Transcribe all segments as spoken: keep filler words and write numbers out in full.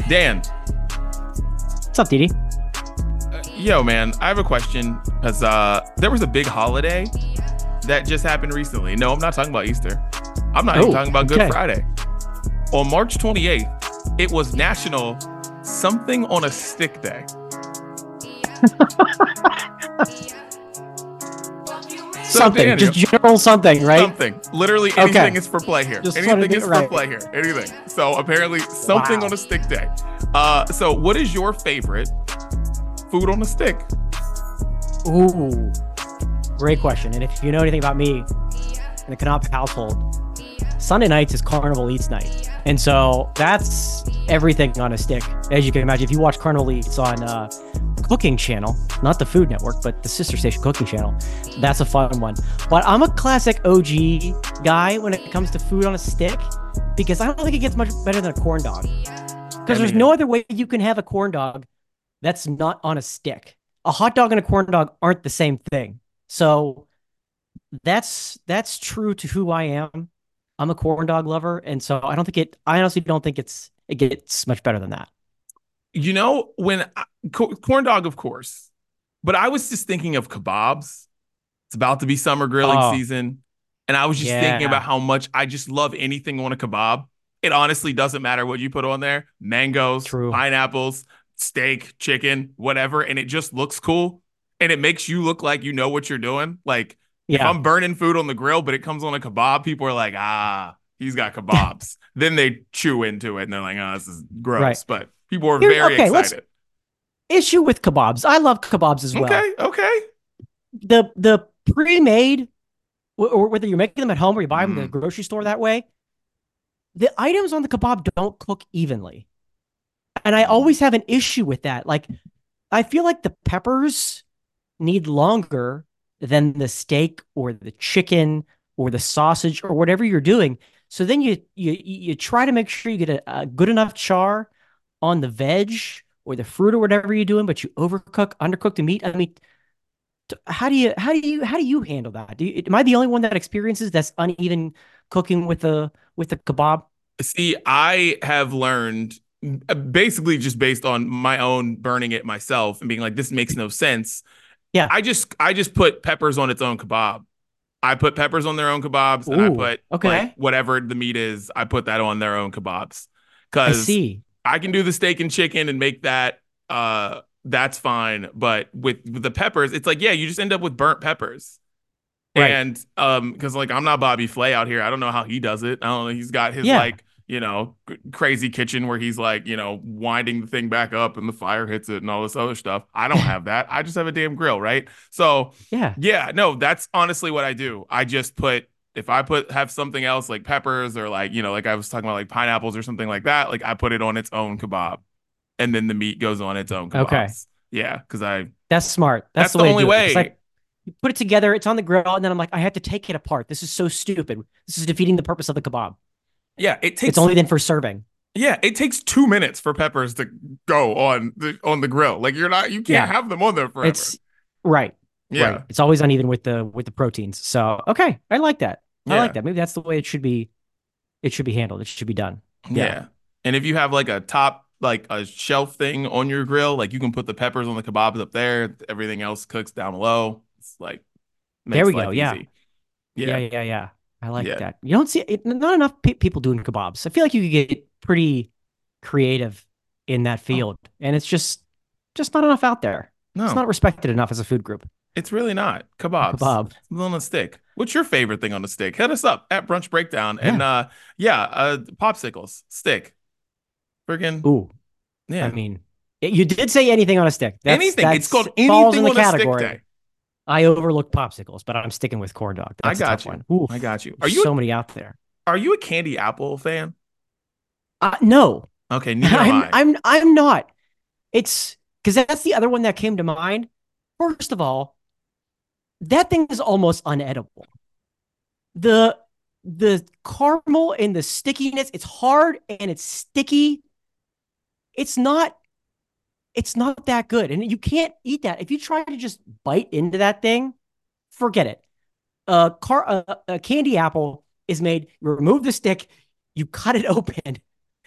Dan, What's up, Didi? uh, yo, man, I have a question because uh, there was a big holiday that just happened recently. No, I'm not talking about Easter. I'm not even Oh, talking about Good okay. Friday. On March twenty-eighth, it was National Something on a Stick Day. So, Something, Daniel, just general something, right? something. Literally anything Okay. is for play here. Just Anything wanted to- is for right. play here. Anything. So apparently something Wow. on a stick day. Uh, so what is your favorite food on a stick? Ooh, great question. And if you know anything about me in the Knopf household, Sunday nights is Carnival Eats night. And so that's everything on a stick. As you can imagine, if you watch Carnival Eats on uh, Cooking Channel, not the Food Network, but the sister station Cooking Channel, that's a fun one. But I'm a classic O G guy when it comes to food on a stick because I don't think it gets much better than a corn dog. Because there's mean- no other way you can have a corn dog that's not on a stick. A hot dog and a corn dog aren't the same thing. So that's that's true to who I am. I'm a corn dog lover, and so I don't think it. I honestly don't think it's it gets much better than that. You know, when I, co- corn dog, of course, but I was just thinking of kebabs. It's about to be summer grilling Oh, season. And I was just thinking yeah, about how much I just love anything on a kebab. It honestly doesn't matter what you put on there. Mangoes, true. pineapples, steak, chicken, whatever. And it just looks cool. And it makes you look like you know what you're doing. Like if Yeah, I'm burning food on the grill, but it comes on a kebab, people are like, ah, he's got kebabs. Then they chew into it and they're like, oh, this is right. gross. But people are Here, very okay, let's excited. issue with kebabs. I love kebabs as well. Okay, okay. The the pre-made, or whether you're making them at home or you buy them in the Mm, grocery store that way, the items on the kebab don't cook evenly, and I mm. always have an issue with that. Like, I feel like the peppers need longer than the steak or the chicken or the sausage or whatever you're doing. So then you you you try to make sure you get a, a good enough char on the veg or the fruit or whatever you're doing, but you overcook, undercook the meat. I mean, t- how do you how do you how do you handle that? Do you, am I the only one that experiences that's uneven cooking with the with the kebab? See, I have learned uh, basically just based on my own burning it myself and being like, this makes no sense. Yeah. I just I just put peppers on its own kebab. I put peppers on their own kebabs and I Ooh. put like Okay. whatever the meat is, I put that on their own kebabs. I Cause see. I can do the steak and chicken and make that uh that's fine. But with, with the peppers, it's like, yeah, you just end up with burnt peppers. Right. And um, because like I'm not Bobby Flay out here. I don't know how he does it. I don't know. He's got his Yeah. like, you know, c- crazy kitchen where he's like, you know, winding the thing back up and the fire hits it and all this other stuff. I don't have that. I just have a damn grill, right? So Yeah. yeah, no, that's honestly what I do. I just put if I put have something else like peppers or like, you know, like I was talking about like pineapples or something like that, like I put it on its own kebab and then the meat goes on its own Okay. kebabs. Yeah, because I That's smart. That's that's the the way to only do it. Because way. like you put it together, it's on the grill, and then I'm like, I have to take it apart. This is so stupid. This is defeating the purpose of the kebab. Yeah, it It's takes only then for serving. Yeah, it takes two minutes for peppers to go on the on the grill. Like you're not, you can't Yeah. have them on there forever. It's right. Right. Yeah, It's always uneven with the with the proteins. So okay. I like that. I like yeah, that. Maybe that's the way it should be it should be handled. It should be done. Yeah. yeah. And if you have like a top, like a shelf thing on your grill, like you can put the peppers on the kebabs up there. Everything else cooks down below. It's like There makes we go. life Yeah. easy. Yeah. Yeah, Yeah. Yeah. I like yeah. that. You don't see it, not enough pe- people doing kebabs. I feel like you could get pretty creative in that Oh field. And it's just just not enough out there. It's no, not respected enough as a food group. it's really not A kebabs. kebab. Something on a stick. What's your favorite thing on a stick? Hit us up at Brunch Breakdown. And Yeah. uh, yeah, uh, popsicles, stick, friggin' Ooh. I yeah. mean, it- you did say anything on a stick. That's Anything. It's that's called falls in anything the on a stick category. day. I overlook popsicles, but I'm sticking with corn dog. I That's a got tough you. one. Ooh, I got you. Are there's you so many out there. are you a candy apple fan? Uh, no, Okay, neither am I'm I. I'm I'm not. It's because that's the other one that came to mind. First of all, that thing is almost unedible. The the caramel and the stickiness, it's hard and it's sticky. It's not it's not that good. And you can't eat that. If you try to just bite into that thing, forget it. A car a, a candy apple is made, you remove the stick, you cut it open,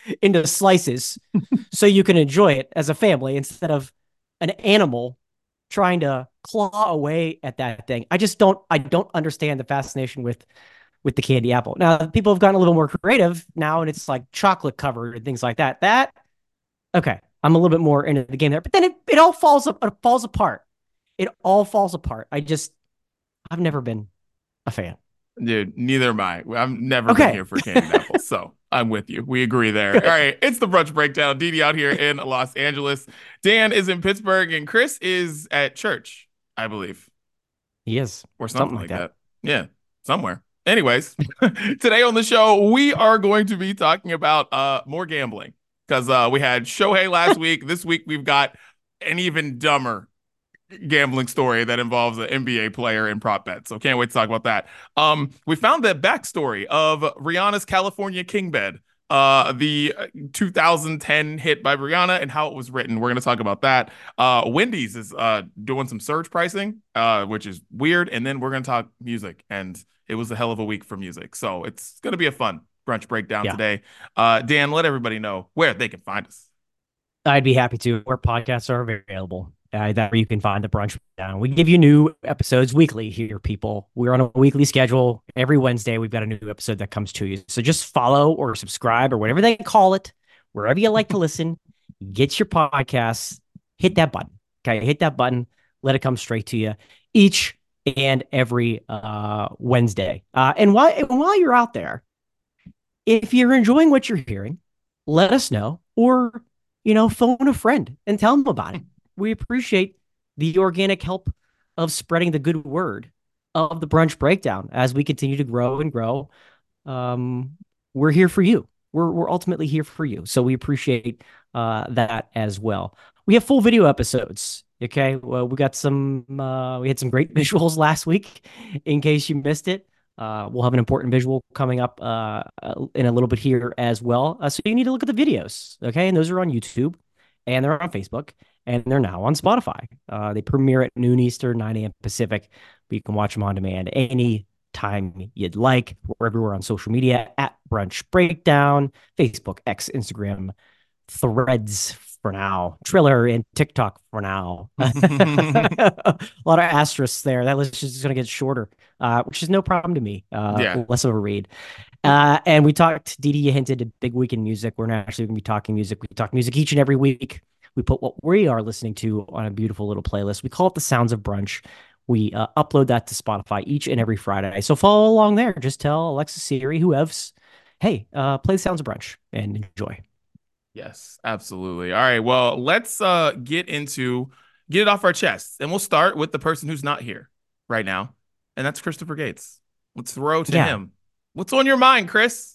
into slices so you can enjoy it as a family instead of an animal trying to claw away at that thing. I just don't I don't understand the fascination with with the candy apple. Now, people have gotten a little more creative now and it's like chocolate covered and things like that. That okay, I'm a little bit more into the game there. But then it, it all falls it falls apart. It all falls apart. I just I've never been a fan. Dude, neither am I. I've never Okay. been here for candied apples, so I'm with you. We agree there. All right, it's the brunch breakdown. Didi out here in Los Angeles. Dan is in Pittsburgh, and Chris is at church, I believe, He is. or something, Something like like that. that. Yeah, somewhere. Anyways, today on the show, we are going to be talking about uh more gambling because uh we had Shohei last week. This week we've got an even dumber gambling story that involves an N B A player in prop bets. So can't wait to talk about that. Um, we found the backstory of Rihanna's California King Bed, uh, the two thousand ten hit by Rihanna and how it was written. We're going to talk about that. Uh, Wendy's is uh, doing some surge pricing, uh, which is weird. And then we're going to talk music. And it was a hell of a week for music. So it's going to be a fun brunch breakdown Yeah. today. Uh, Dan, let everybody know where they can find us. I'd be happy to. Where podcasts are available. Uh, that where you can find the brunch down. We give you new episodes weekly here, people. We're on a weekly schedule. Every Wednesday, we've got a new episode that comes to you. So just follow or subscribe or whatever they call it, wherever you like to listen. Get your podcasts. Hit that button. Okay, hit that button. Let it come straight to you each and every uh, Wednesday. Uh, and while and while you're out there, if you're enjoying what you're hearing, let us know, or you know, phone a friend and tell them about it. We appreciate the organic help of spreading the good word of the brunch breakdown as we continue to grow and grow. Um, we're here for you. We're we're ultimately here for you. So we appreciate uh, that as well. We have full video episodes. Okay, well, we got some. Uh, we had some great visuals last week. In case you missed it, uh, we'll have an important visual coming up uh, in a little bit here as well. Uh, so you need to look at the videos. Okay, and those are on YouTube, and they're on Facebook, and they're now on Spotify. Uh, they premiere at noon Eastern, nine a.m. Pacific, but you can watch them on demand any time you'd like. We're everywhere on social media at Brunch Breakdown, Facebook, X, Instagram, Threads for now, Triller, and TikTok for now. A lot of asterisks there. That list is just going to get shorter, uh, which is no problem to me. Uh, Yeah. Less of a read. Uh, and we talked, Didi, you hinted at big week in music. We're not actually going to be talking music. We talk music each and every week. We put what we are listening to on a beautiful little playlist. We call it the Sounds of Brunch. We uh, upload that to Spotify each and every Friday. So follow along there. Just tell Alexa, Siri, whoever's, hey, uh, play the Sounds of Brunch and enjoy. Yes, absolutely. All right. Well, let's uh get into get it off our chests. And we'll start with the person who's not here right now. And that's Christopher Gates. Let's throw to Yeah. him. What's on your mind, Chris?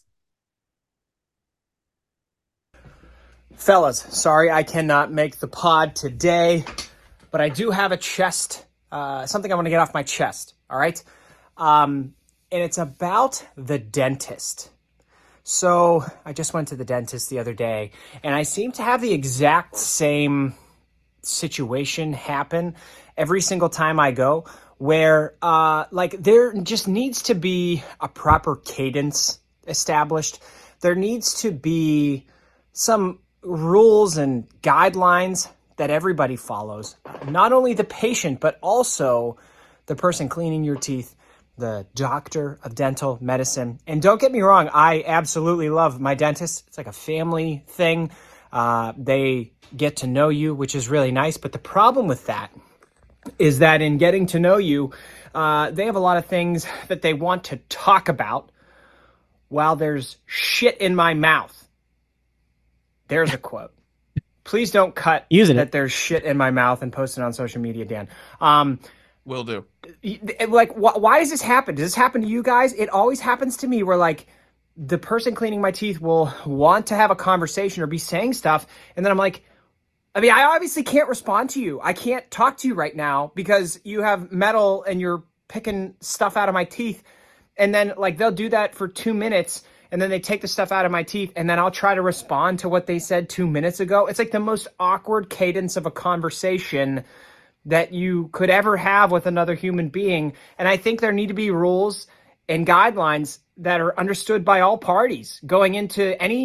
Fellas, sorry I cannot make the pod today, but I do have a chest, uh, something I want to get off my chest, all right? Um, and it's about the dentist. So I just went to the dentist the other day, and I seem to have the exact same situation happen every single time I go, where uh, like there just needs to be a proper cadence established. There needs to be some rules and guidelines that everybody follows. Not only the patient, but also the person cleaning your teeth, the doctor of dental medicine. And don't get me wrong, I absolutely love my dentist. It's like a family thing. Uh, they get to know you, which is really nice. But the problem with that is that in getting to know you, uh, they have a lot of things that they want to talk about while there's shit in my mouth. There's a quote. Please don't cut Using that it. there's shit in my mouth and post it on social media, Dan. Um, Will do. like, wh- why does this happen? Does this happen to you guys? It always happens to me where, like, the person cleaning my teeth will want to have a conversation or be saying stuff, and then I'm like, I mean, I obviously can't respond to you. I can't talk to you right now because you have metal and you're picking stuff out of my teeth. And then, like, they'll do that for two minutes, and then they take the stuff out of my teeth, and then I'll try to respond to what they said two minutes ago. It's like the most awkward cadence of a conversation that you could ever have with another human being. And I think there need to be rules and guidelines that are understood by all parties going into any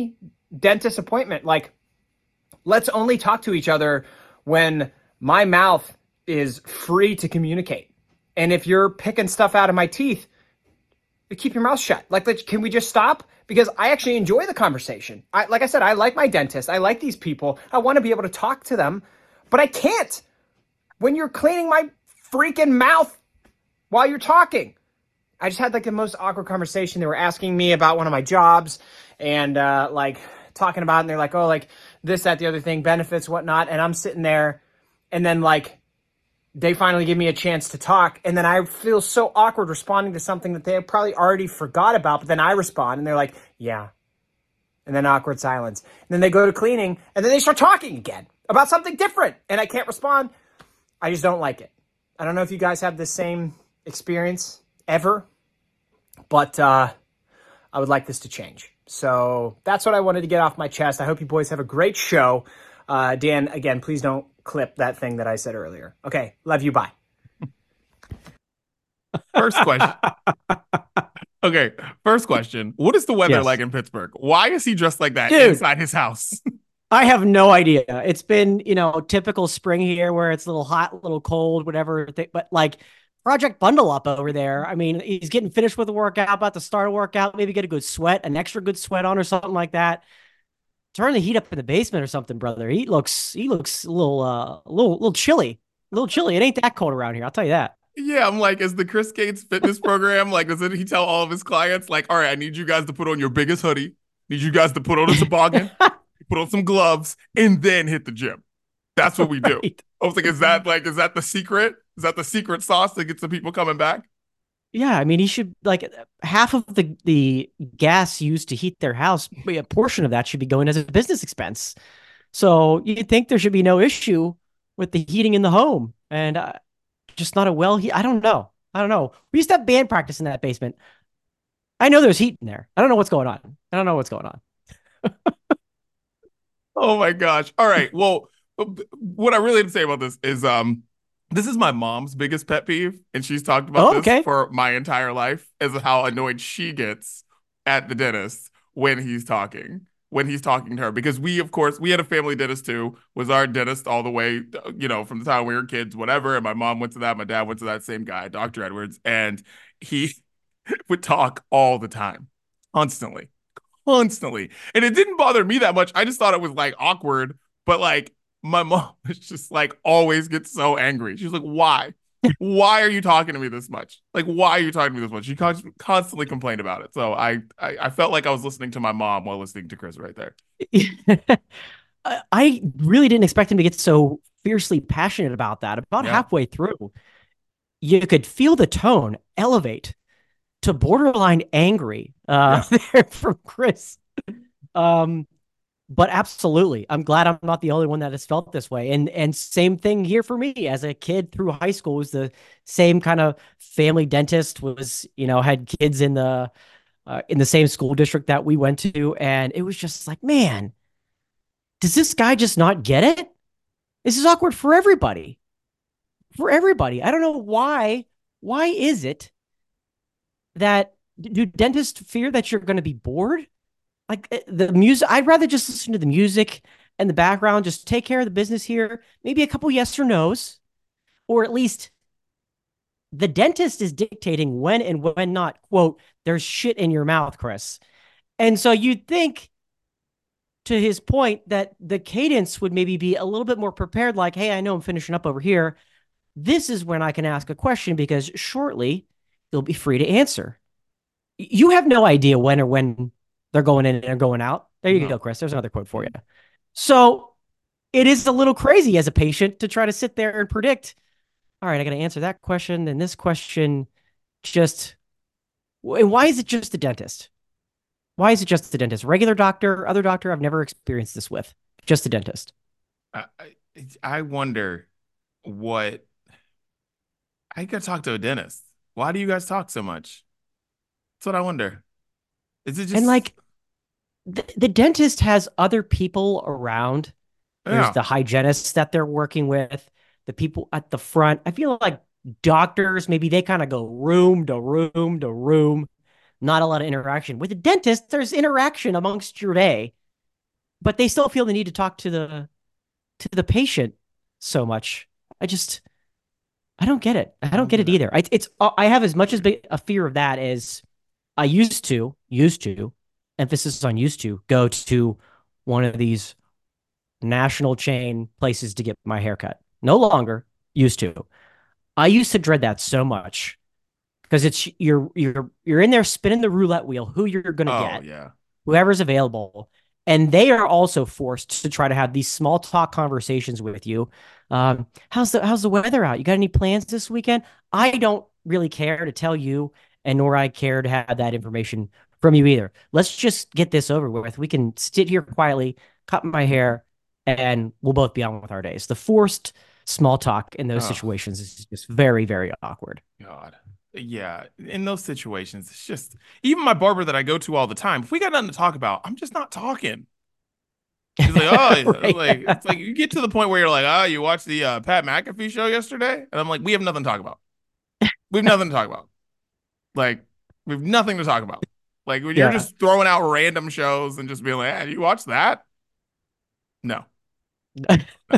dentist appointment. Like, let's only talk to each other when my mouth is free to communicate. And if you're picking stuff out of my teeth, keep your mouth shut. Like, can we just stop? Because I actually enjoy the conversation. I, like I said, I like my dentist. I like these people. I want to be able to talk to them, but I can't when you're cleaning my freaking mouth while you're talking. I just had like the most awkward conversation. They were asking me about one of my jobs and uh, like talking about it. And they're like, oh, like this, that, the other thing, benefits, whatnot. And I'm sitting there and then like, they finally give me a chance to talk. And then I feel so awkward responding to something that they probably already forgot about. But then I respond and they're like, yeah. And then awkward silence. And then they go to cleaning and then they start talking again about something different. And I can't respond. I just don't like it. I don't know if you guys have the same experience ever, but uh, I would like this to change. So that's what I wanted to get off my chest. I hope you boys have a great show. Uh, Dan, again, please don't clip that thing that I said earlier. Okay. Love you. Bye. First question. Okay. First question. What is the weather Yes. like in Pittsburgh? Why is he dressed like that Dude. inside his house? I have no idea. It's been, you know, typical spring here where it's a little hot, a little cold, whatever. But like Project Bundle Up over there. I mean, he's getting finished with the workout, about to start a workout, maybe get a good sweat, an extra good sweat on or something like that. Turn the heat up in the basement or something, brother. He looks, he looks a little, uh, a little, little chilly, a little chilly. It ain't that cold around here. I'll tell you that. Yeah, I'm like, is the Chris Gates fitness program, like, doesn't he tell all of his clients, like, all right, I need you guys to put on your biggest hoodie, need you guys to put on a toboggan, put on some gloves, and then hit the gym. That's what we do. Right. I was like, is that like, is that the secret? Is that the secret sauce that gets the people coming back? Yeah, I mean, he should like half of the the gas used to heat their house. A portion of that should be going as a business expense. So you'd think there should be no issue with the heating in the home, and uh, just not a well heat. I don't know. I don't know. We used to have band practice in that basement. I know there's heat in there. I don't know what's going on. I don't know what's going on. Oh my gosh. All right. Well, what I really have to say about this is um this is my mom's biggest pet peeve, and she's talked about Oh, okay. this for my entire life, as how annoyed she gets at the dentist when he's talking, when he's talking to her. Because we, of course, we had a family dentist too, was our dentist all the way, you know, from the time we were kids, whatever. And my mom went to that, my dad went to that same guy, Doctor Edwards, and he would talk all the time, constantly, constantly. And it didn't bother me that much. I just thought it was like awkward, but like my mom was just like always gets so angry. She's like, why? Why are you talking to me this much? Like, why are you talking to me this much? She con- constantly complained about it. So I, I I felt like I was listening to my mom while listening to Chris right there. I I really didn't expect him to get so fiercely passionate about that. About Yeah. halfway through, you could feel the tone elevate to borderline angry uh, there from Chris. Um, but absolutely, I'm glad I'm not the only one that has felt this way. And and same thing here for me as a kid through high school. Was the same kind of family dentist. Was, you know, had kids in the uh, in the same school district that we went to, and it was just like, man, does this guy just not get it? This is awkward for everybody. For everybody. I don't know why. Why is it that do dentists fear that you're going to be bored? Like eh, the music, I'd rather just listen to the music and the background, just take care of the business here. Maybe a couple yes or no's, or at least the dentist is dictating when and when not, quote, there's shit in your mouth, Chris. And so you'd think, to his point, that the cadence would maybe be a little bit more prepared, like, hey, I know I'm finishing up over here. This is when I can ask a question because shortly you'll be free to answer. You have no idea when or when they're going in and they're going out. There you No. go, Chris. There's another quote for you. So it is a little crazy as a patient to try to sit there and predict, all right, I got to answer that question. Then this question just, and why is it just the dentist? Why is it just the dentist? Regular doctor, other doctor, I've never experienced this with. Just the dentist. I I, I wonder what I gotta talk to a dentist. Why do you guys talk so much? That's what I wonder. Is it just And like the, the dentist has other people around. There's yeah. the hygienists that they're working with, the people at the front. I feel like doctors, maybe they kind of go room to room to room, not a lot of interaction. With a dentist, there's interaction amongst your day. but they still feel the need to talk to the to the patient so much. I just I don't get it. I don't, don't get get it it. either. I, it's I have as much as big a fear of that as I used to used to emphasis on used to go to one of these national chain places to get my haircut. No longer used to. I used to dread that so much because it's you're you're you're in there spinning the roulette wheel who you're going to Oh get, yeah. whoever's available. And they are also forced to try to have these small talk conversations with you. Um, how's the how's the weather out? You got any plans this weekend? I don't really care to tell you, and nor I care to have that information from you either. Let's just get this over with. We can sit here quietly, cut my hair, and we'll both be on with our days. The forced small talk in those Oh situations is just very, very awkward. God. Yeah, in those situations, it's just even my barber that I go to all the time. If we got nothing to talk about, I'm just not talking. He's like, oh, Right. like it's like you get to the point where you're like, oh, you watched the uh, Pat McAfee show yesterday, and I'm like, we have nothing to talk about. We have nothing to talk about. Like we have nothing to talk about. Like when you're Yeah. just throwing out random shows and just being like, hey, you watch that? No, no.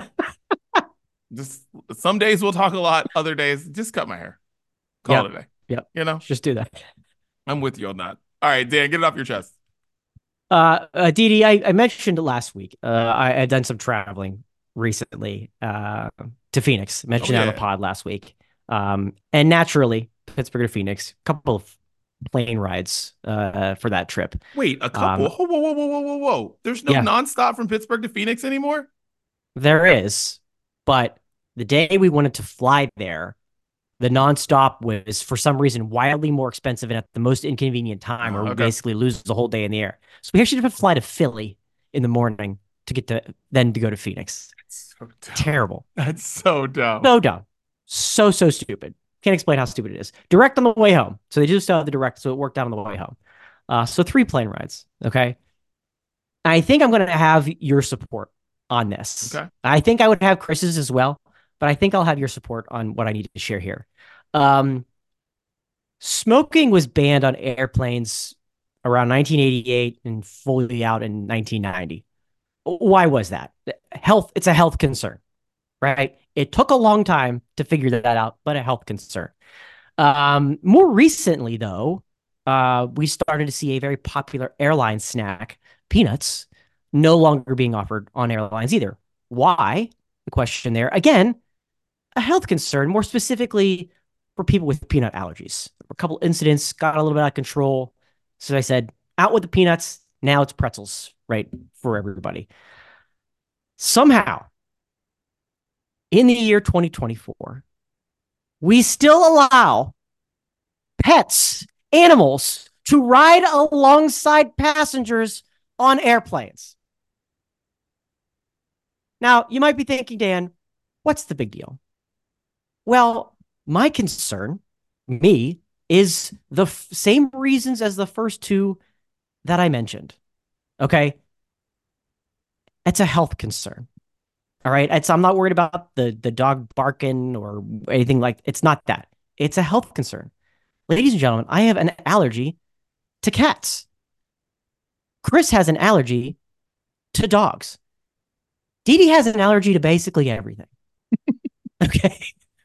Just some days we'll talk a lot. Other days, just cut my hair. Call Yep. it a day. Yep. You know, Just do that. I'm with you on that. All right, Dan, get it off your chest. Uh, uh Didi, I, I mentioned last week. Uh, I had done some traveling recently uh, to Phoenix. Oh Mentioned that on the yeah. pod last week. Um, and naturally, Pittsburgh to Phoenix, a couple of plane rides uh, for that trip. Wait, a couple. Um, Whoa, whoa, whoa, whoa, whoa, whoa, whoa. There's no yeah, nonstop from Pittsburgh to Phoenix anymore? there is. But the day we wanted to fly there, the nonstop was for some reason wildly more expensive and at the most inconvenient time, where Oh, we okay. basically lose the whole day in the air. So we actually had to fly to Philly in the morning to get to then to go to Phoenix. That's so dumb. Terrible. That's so dumb. So dumb. So, so stupid. Can't explain how stupid it is. Direct on the way home. So they just have the direct, so it worked out on the way home. Uh, so three plane rides. Okay. I think I'm going to have your support on this. Okay. I think I would have Chris's as well, but I think I'll have your support on what I need to share here. Um, smoking was banned on airplanes around nineteen eighty-eight and fully out in nineteen ninety. Why was that? Health, it's a health concern, right? It took a long time to figure that out, but a health concern. Um, more recently, though, uh, we started to see a very popular airline snack, peanuts, no longer being offered on airlines either. Why? The question there. Again, a health concern, more specifically for people with peanut allergies. A couple incidents got a little bit out of control. So I said, out with the peanuts. Now it's pretzels, right, for everybody. Somehow, in the year twenty twenty-four, we still allow pets, animals, to ride alongside passengers on airplanes. Now, you might be thinking, Dan, what's the big deal? Well, my concern, me, is the f- same reasons as the first two that I mentioned. Okay? It's a health concern. All right. It's, I'm not worried about the, the dog barking or anything like it's not that. It's a health concern. Ladies and gentlemen, I have an allergy to cats. Chris has an allergy to dogs. Dee Dee has an allergy to basically everything. Okay.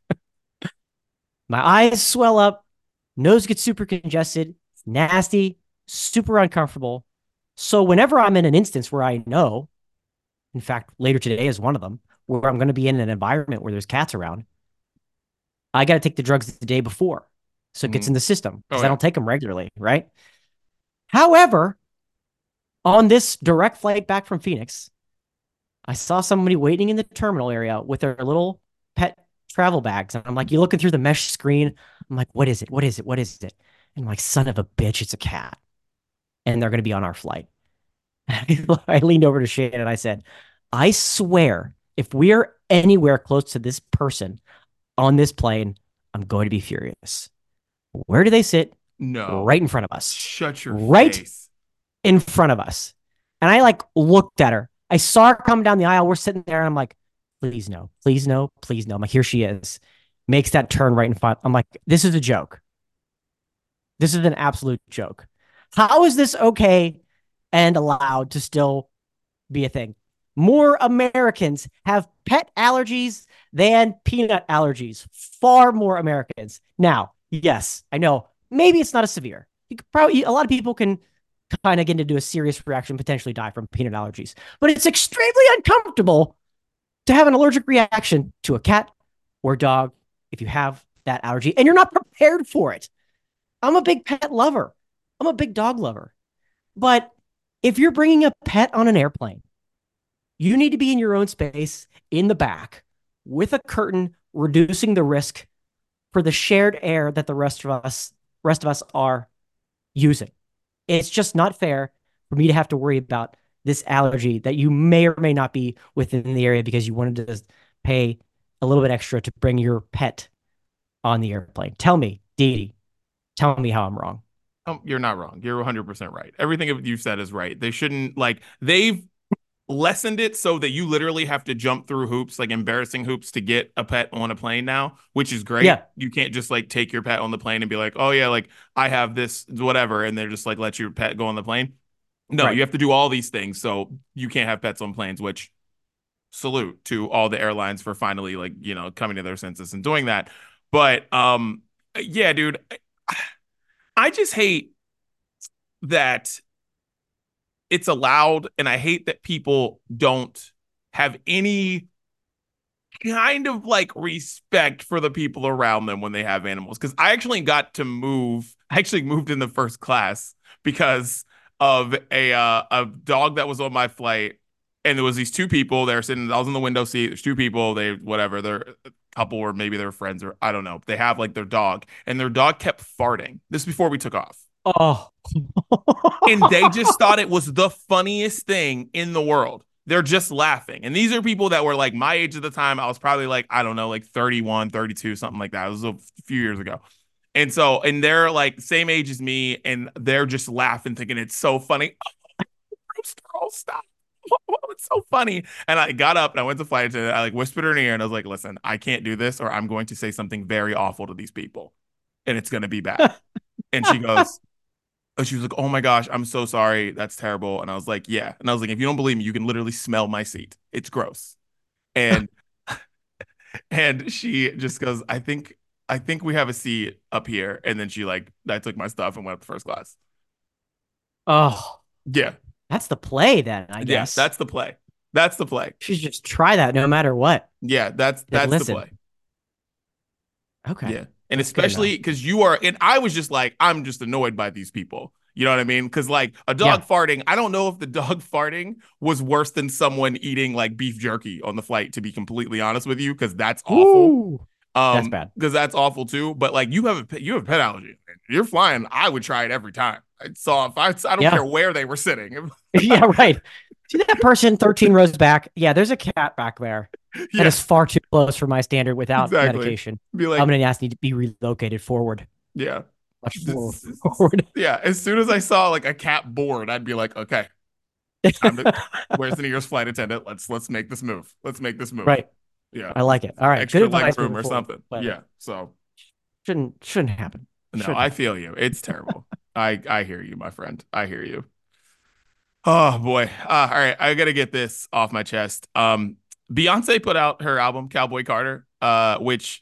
My eyes swell up, nose gets super congested, it's nasty, super uncomfortable. So whenever I'm in an instance where I know, in fact, later today is one of them, where I'm going to be in an environment where there's cats around, I got to take the drugs the day before. So it gets Mhm. in the system because Oh, I yeah. don't take them regularly, right? However, on this direct flight back from Phoenix, I saw somebody waiting in the terminal area with their little pet travel bags. And I'm like, you're looking through the mesh screen. I'm like, what is it? What is it? What is it? And I'm like, son of a bitch, it's a cat. And they're going to be on our flight. I leaned over to Shane and I said, I swear, if we're anywhere close to this person on this plane, I'm going to be furious. Where do they sit? No. Right in front of us. Shut your Right face. in front of us. And I like looked at her. I saw her come down the aisle. We're sitting there and I'm like, please no, please no, please no. I'm like, here she is. Makes that turn right in front. I'm like, this is a joke. This is an absolute joke. How is this okay and allowed to still be a thing. More Americans have pet allergies than peanut allergies. Far more Americans. Now, yes, I know maybe it's not as severe. You could probably a lot of people can kind of get into a serious reaction, potentially die from peanut allergies. But it's extremely uncomfortable to have an allergic reaction to a cat or dog if you have that allergy and you're not prepared for it. I'm a big pet lover. I'm a big dog lover. But if you're bringing a pet on an airplane, you need to be in your own space in the back with a curtain, reducing the risk for the shared air that the rest of us rest of us are using. It's just not fair for me to have to worry about this allergy that you may or may not be within the area because you wanted to pay a little bit extra to bring your pet on the airplane. Tell me, Dee, tell me how I'm wrong. Um, you're not wrong. You're one hundred percent right. Everything you've said is right. They shouldn't, like, they've lessened it so that you literally have to jump through hoops, like embarrassing hoops, to get a pet on a plane now, which is great. Yeah. You can't just like take your pet on the plane and be like, oh yeah, like I have this whatever, and they're just like let your pet go on the plane. No, right. You have to do all these things, so you can't have pets on planes, which salute to all the airlines for finally, like, you know, coming to their senses and doing that. But um yeah, dude, I just hate that it's allowed, and I hate that people don't have any kind of like respect for the people around them when they have animals. Because I actually got to move, I actually moved in the first class because of a uh, a dog that was on my flight, and there was these two people. They were sitting, I was in the window seat. There's two people. They whatever. They're a couple, or maybe they're friends, or I don't know. They have like their dog, and their dog kept farting. This is before we took off. Oh. And they just thought it was the funniest thing in the world. They're just laughing. And these are people that were like my age at the time. I was probably like, I don't know, like thirty-one, thirty-two, something like that. It was a few years ago. And so, and they're like same age as me, and they're just laughing, thinking it's so funny. Oh, stop. Oh, it's so funny. And I got up and I went to flight attendant. I like whispered her in her ear and I was like, listen, I can't do this or I'm going to say something very awful to these people. And it's going to be bad. And she goes, she was like, oh my gosh, I'm so sorry. That's terrible. And I was like, yeah. And I was like, if you don't believe me, you can literally smell my seat. It's gross. And and she just goes, I think I think we have a seat up here. And then she like, I took my stuff and went up to first class. Oh. Yeah. That's the play then, I guess. Yeah, that's the play. That's the play. You should just try that no matter what. Yeah, that's that's listen. the play. Okay. Yeah. And especially because you are, and I was just like, I'm just annoyed by these people. You know what I mean? Because like a dog yeah. farting, I don't know if the dog farting was worse than someone eating like beef jerky on the flight, to be completely honest with you, because that's awful. Ooh, um, that's bad. Because that's awful too. But like you have a you have a pet allergy. You're flying. I would try it every time. I saw if I, I don't yeah. care where they were sitting. Yeah, right. See that person thirteen rows back? Yeah, there's a cat back there. Yeah. That is far too close for my standard without exactly. medication. Be like, I'm going to ask you to be relocated forward. Yeah. Much forward. Yeah. As soon as I saw like a cat board, I'd be like, okay, to, where's the nearest flight attendant? Let's let's make this move. Let's make this move. Right. Yeah. I like it. All right. Extra good leg advice room or something. Yeah. So shouldn't shouldn't happen. No, shouldn't I happen. feel you. It's terrible. I I hear you, my friend. I hear you. Oh boy. Uh, all right, I gotta get this off my chest. Um, Beyonce put out her album Cowboy Carter, uh, which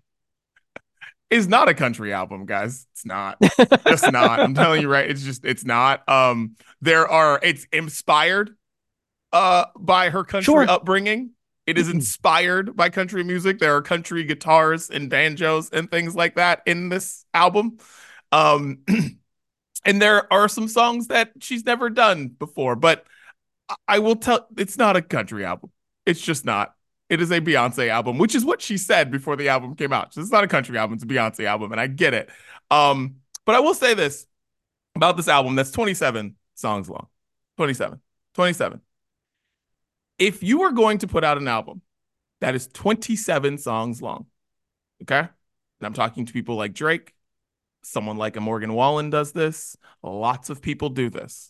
is not a country album, guys. It's not. It's not. I'm telling you, right? It's just it's not. Um, there are. It's inspired, uh, by her country sure. upbringing. It is inspired by country music. There are country guitars and banjos and things like that in this album. Um. And there are some songs that she's never done before, but I will tell, it's not a country album. It's just not. It is a Beyonce album, which is what she said before the album came out. So it's not a country album, it's a Beyonce album, and I get it. Um, but I will say this about this album that's twenty-seven songs long. twenty-seven. twenty-seven. If you are going to put out an album that is twenty-seven songs long, okay? And I'm talking to people like Drake, someone like a Morgan Wallen does this. Lots of people do this.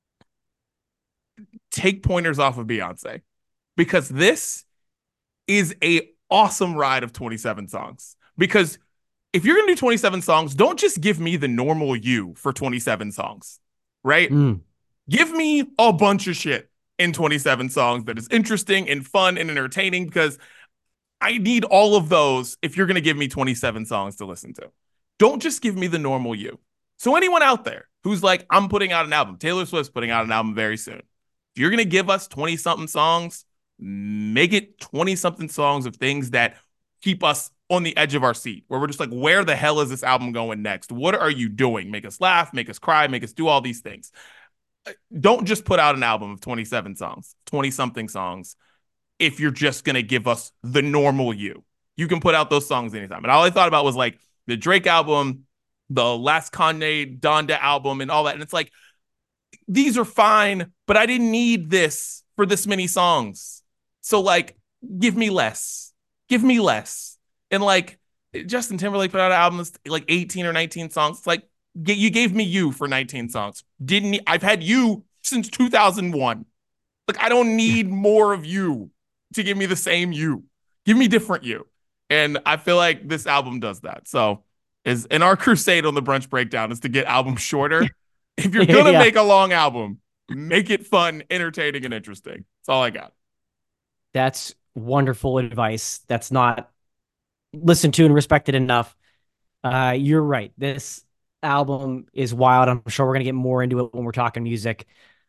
Take pointers off of Beyonce, because this is a awesome ride of twenty-seven songs. Because if you're going to do twenty-seven songs, don't just give me the normal you for twenty-seven songs, right? Mm. Give me a bunch of shit in twenty-seven songs that is interesting and fun and entertaining, because I need all of those if you're going to give me twenty-seven songs to listen to. Don't just give me the normal you. So anyone out there who's like, I'm putting out an album, Taylor Swift's putting out an album very soon. If you're going to give us twenty-something songs, make it twenty-something songs of things that keep us on the edge of our seat, where we're just like, where the hell is this album going next? What are you doing? Make us laugh, make us cry, make us do all these things. Don't just put out an album of twenty-seven songs, twenty-something songs, if you're just going to give us the normal you. You can put out those songs anytime. And all I thought about was like the Drake album, the last Kanye Donda album, and all that. And it's like, these are fine, but I didn't need this for this many songs. So like, give me less. Give me less. And like, Justin Timberlake put out an album that's like eighteen or nineteen songs. It's like, you gave me you for nineteen songs. Didn't need, I've had you since two thousand one. Like, I don't need more of you to give me the same you. Give me different you. And I feel like this album does that. So is in our crusade on the Brunch Breakdown is to get albums shorter. If you're going to yeah. make a long album, make it fun, entertaining, and interesting. That's all I got. That's wonderful advice. That's not listened to and respected enough. Uh, you're right. This album is wild. I'm sure we're going to get more into it when we're talking music.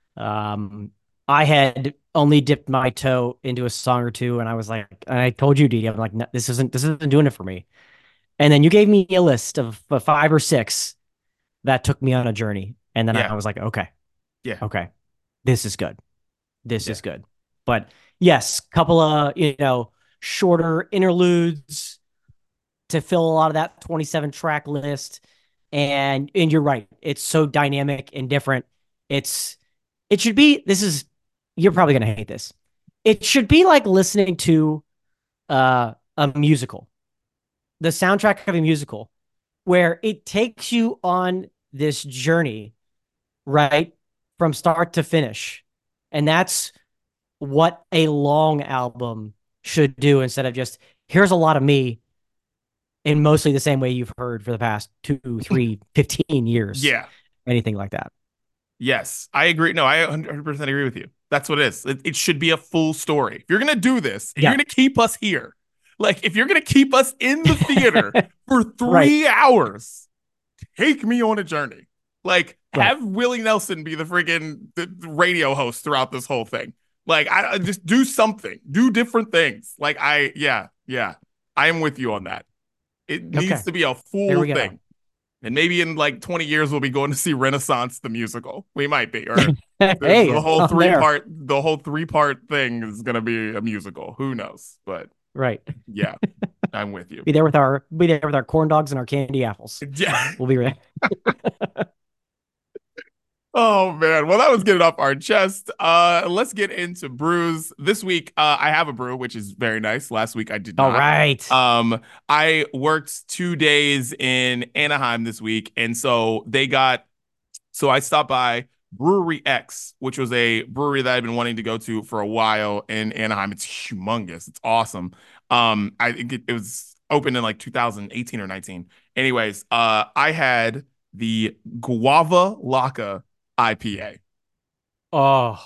Um, I had only dipped my toe into a song or two, and I was like, and I told you, Didi, I'm like, no, this isn't, this isn't doing it for me. And then you gave me a list of uh, five or six that took me on a journey. And then yeah. I was like, okay, yeah, okay, this is good. This yeah. is good. But yes, couple of, you know, shorter interludes to fill a lot of that twenty-seven track list. And, and you're right. It's so dynamic and different. It's, it should be, this is, you're probably going to hate this. It should be like listening to uh, a musical, the soundtrack of a musical, where it takes you on this journey, right, from start to finish. And that's what a long album should do, instead of just, here's a lot of me in mostly the same way you've heard for the past two, three, fifteen years. Yeah. Anything like that. Yes, I agree. No, I one hundred percent agree with you. That's what it is. It, it should be a full story. If you're going to do this, yeah. you're going to keep us here. Like, if you're going to keep us in the theater for three right. hours, take me on a journey. Like, right. have Willie Nelson be the freaking the, the radio host throughout this whole thing. Like, I, I just do something. Do different things. Like, I, yeah, yeah. I am with you on that. It needs okay. to be a full thing. Go. And maybe in like twenty years, we'll be going to see Renaissance, the musical. We might be. Or hey, the whole three there. part, the whole three part thing is going to be a musical. Who knows? But right. Yeah, I'm with you. Be there with our, be there with our corn dogs and our candy apples. Yeah. We'll be ready. Oh man, well that was getting off our chest. Uh, let's get into brews. This week, uh, I have a brew, which is very nice. Last week I did not. All right. Um, I worked two days in Anaheim this week, and so they got. So I stopped by Brewery X, which was a brewery that I've been wanting to go to for a while in Anaheim. It's humongous. It's awesome. Um, I think it, it was opened in like two thousand eighteen or nineteen. Anyways, uh, I had the Guava Laca I P A. Oh.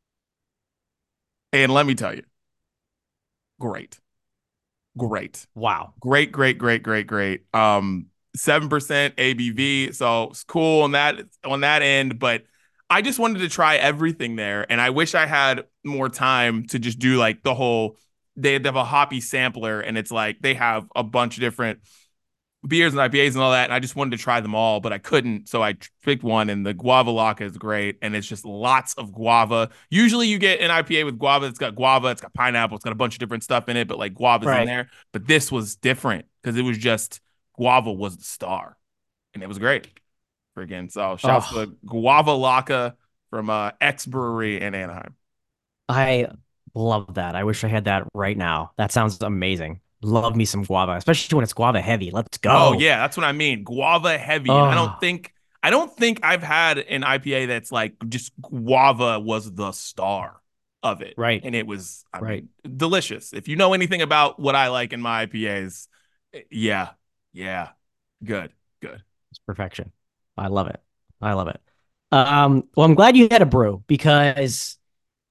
And let me tell you, great. Great. Wow. Great, great, great, great, great. Um, seven percent A B V. So it's cool on that, on that end, but I just wanted to try everything there. And I wish I had more time to just do like the whole, they have a hoppy sampler, and it's like, they have a bunch of different beers and I P As and all that, and I just wanted to try them all, but I couldn't, so I picked one, and the Guava Laca is great, and it's just lots of guava. Usually you get an I P A with guava, it's got guava, it's got pineapple, it's got a bunch of different stuff in it, but like guava's right. in there. But this was different because it was just guava was the star, and it was great. Freaking so shouts oh. to Guava Laca from uh, X Brewery in Anaheim. I love that. I wish I had that right now. That sounds amazing. Love me some guava, especially when it's guava heavy. Let's go. Oh yeah, that's what I mean. Guava heavy. Oh. I don't think I don't think I've had an I P A that's like just guava was the star of it. Right. And it was I right. mean, delicious. If you know anything about what I like in my I P As, yeah. Yeah. Good. Good. It's perfection. I love it. I love it. Um, well, I'm glad you had a brew, because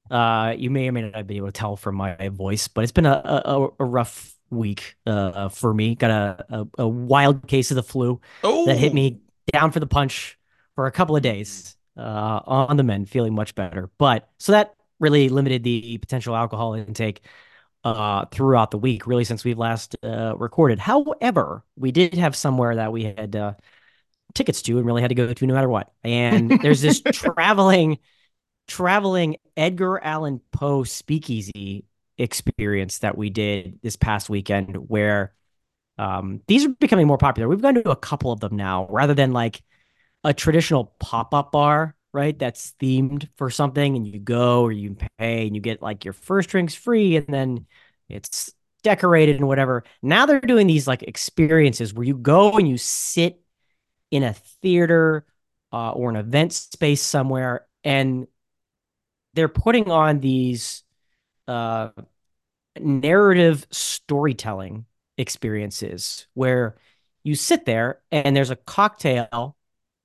Uh, you may or may not be able to tell from my voice, but it's been a a, a rough week uh, for me. Got a, a a wild case of the flu that hit Oh, me down for the punch for a couple of days. Uh, on the mend, feeling much better, but so that really limited the potential alcohol intake uh throughout the week, really since we've last uh, recorded. However, we did have somewhere that we had uh, tickets to and really had to go to no matter what. And there's this traveling traveling Edgar Allan Poe speakeasy experience that we did this past weekend where um, these are becoming more popular. We've gone to a couple of them now rather than like a traditional pop-up bar, right? That's themed for something and you go or you pay and you get like your first drinks free and then it's decorated and whatever. Now they're doing these like experiences where you go and you sit in a theater uh, or an event space somewhere and they're putting on these uh, narrative storytelling experiences where you sit there and there's a cocktail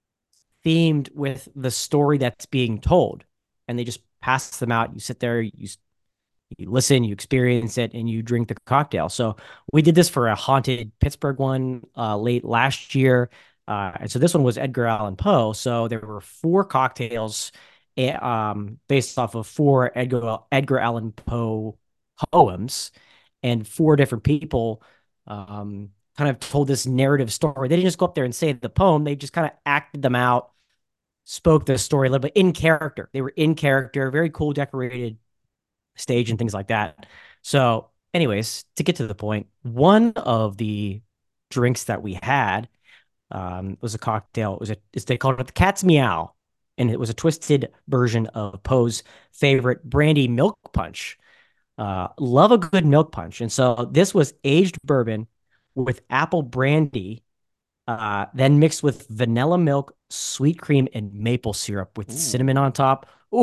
themed with the story that's being told, and they just pass them out. You sit there, you you listen, you experience it, and you drink the cocktail. So we did this for a haunted Pittsburgh one uh, late last year. Uh, and so this one was Edgar Allan Poe. So there were four cocktails eh, um, based off of four Edgar, Edgar Allan Poe poems, and four different people um, kind of told this narrative story. They didn't just go up there and say the poem, they just kind of acted them out, spoke the story a little bit in character. They were in character, very cool, decorated stage and things like that. So, anyways, to get to the point, one of the drinks that we had um, was a cocktail. It was a they called it the Cat's Meow, and it was a twisted version of Poe's favorite brandy milk punch. Uh, love a good milk punch, and so this was aged bourbon with apple brandy, uh, then mixed with vanilla milk, sweet cream, and maple syrup with ooh, cinnamon on top.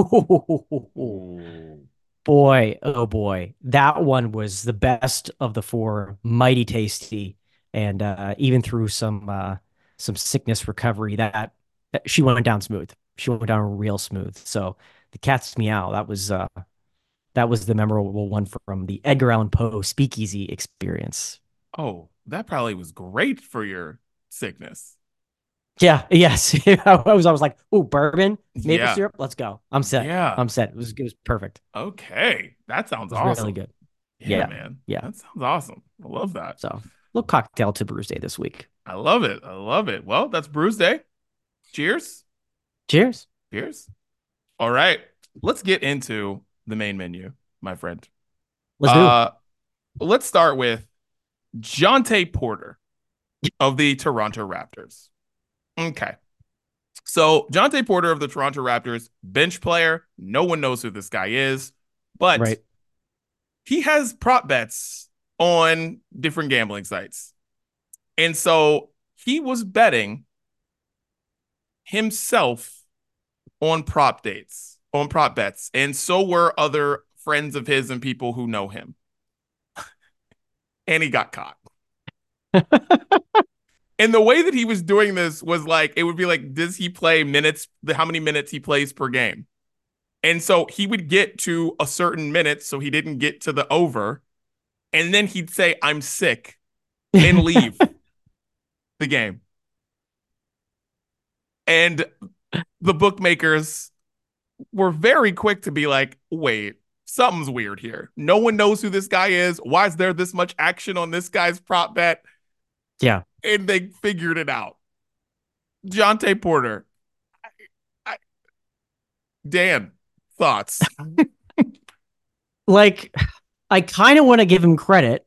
Ooh, ooh. boy, oh boy, that one was the best of the four, mighty tasty, and uh, even through some uh, some sickness recovery, that, that she went down smooth. She went down real smooth. So the Cat's Meow, that was uh, that was the memorable one from the Edgar Allan Poe Speakeasy experience. Oh, that probably was great for your sickness. Yeah, yes, I was I was like, oh, bourbon, maple Yeah, syrup, let's go. I'm set. yeah. I'm set. It was it was perfect. Okay, that It sounds was really awesome. good. Yeah, Yeah, man, yeah. that sounds awesome. I love that. So little cocktail to Bruce Day this week. I love it. I love it. Well, that's Brews Day. Cheers. Cheers. Cheers. All right, let's get into the main menu, my friend. Let's do it. Uh, let's start with Jonte Porter of the Toronto Raptors. Okay. So, Jonte Porter of the Toronto Raptors, bench player. No one knows who this guy is, but Right. he has prop bets on different gambling sites. And so he was betting himself on prop dates, on prop bets. And so were other friends of his and people who know him. And he got caught. And the way that he was doing this was like, it would be like, does he play minutes, the, how many minutes he plays per game? And so he would get to a certain minute, so he didn't get to the over. And then he'd say, I'm sick, and leave the game. And the bookmakers were very quick to be like, wait, something's weird here. No one knows who this guy is. Why is there this much action on this guy's prop bet? Yeah. And they figured it out. Jonte Porter. I, I, Dan, thoughts? Like, I kind of want to give him credit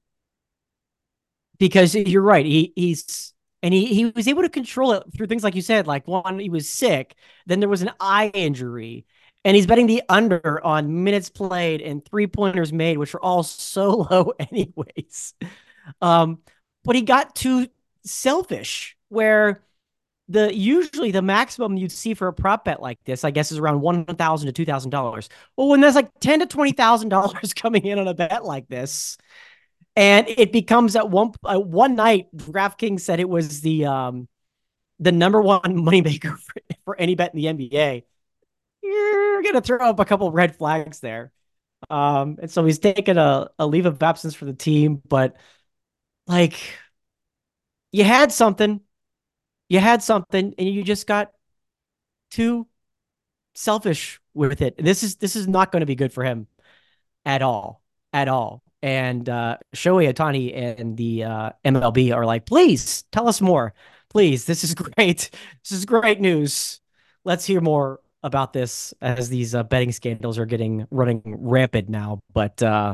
because you're right. He he's and he he was able to control it through things like you said, like one, he was sick, then there was an eye injury, and he's betting the under on minutes played and three pointers made, which are all so low anyways. Um, but he got too selfish where the usually the maximum you'd see for a prop bet like this, I guess, is around one thousand to two thousand dollars. Well, when there's like ten to twenty thousand dollars coming in on a bet like this, and it becomes at one uh, one night, DraftKings said it was the um the number one moneymaker for, for any bet in the N B A. you're gonna throw up a couple red flags there. Um, and so he's taken a, a leave of absence for the team, but like you had something, you had something, and you just got too selfish with it. This is this is not going to be good for him at all, at all. And uh, Shohei Ohtani and the uh, M L B are like, please tell us more. Please, this is great. This is great news. Let's hear more about this as these uh, betting scandals are getting running rampant now. But uh,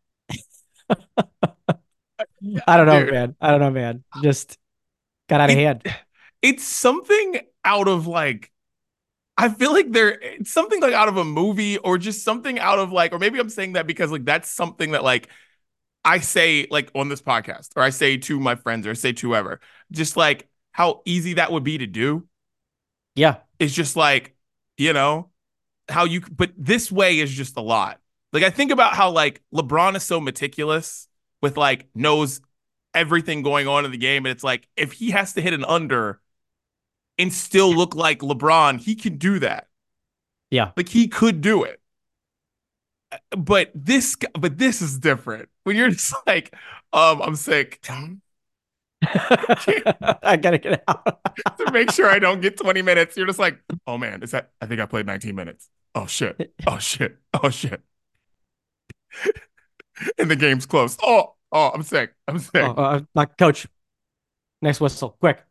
I don't know, Dude, man. I don't know, man. Just got out of it, hand. it's something out of like I feel like there it's something like out of a movie or just something out of like, or maybe I'm saying that because like that's something that like I say like on this podcast or I say to my friends or say to whoever, just like how easy that would be to do. Yeah. It's just like, you know, how you, but this way is just a lot. Like I think about how like LeBron is so meticulous with like knows everything going on in the game. And it's like, if he has to hit an under and still look like LeBron, he can do that. Yeah. Like he could do it. But this, but this is different. When you're just like, um, I'm sick. I gotta get out. To make sure I don't get twenty minutes. You're just like, oh man, is that? I think I played nineteen minutes. Oh shit. Oh shit. Oh shit. And the game's close. Oh, oh, I'm sick. I'm sick. Oh, uh, like, coach, next whistle, quick.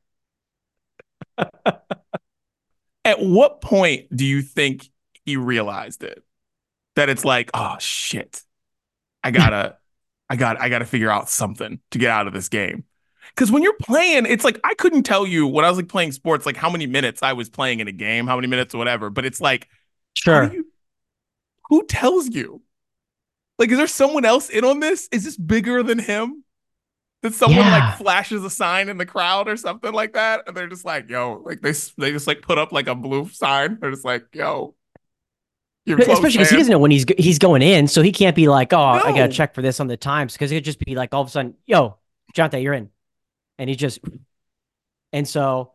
At what point do you think he realized it? That it's like, oh shit, I gotta, I got, I gotta figure out something to get out of this game. Because when you're playing, it's like I couldn't tell you when I was like playing sports, like how many minutes I was playing in a game, how many minutes or whatever. But it's like, how Sure. do you, who tells you? Like, is there someone else in on this? Is this bigger than him? That someone Yeah. like flashes a sign in the crowd or something like that, and they're just like, "Yo," like they they just like put up like a blue sign. They're just like, "Yo, you're close, Especially because he man." doesn't know when he's he's going in, so he can't be like, "Oh, I gotta No. check for this on the times," because it could just be like all of a sudden, "Yo, Jonte, you're in," and he just, and so,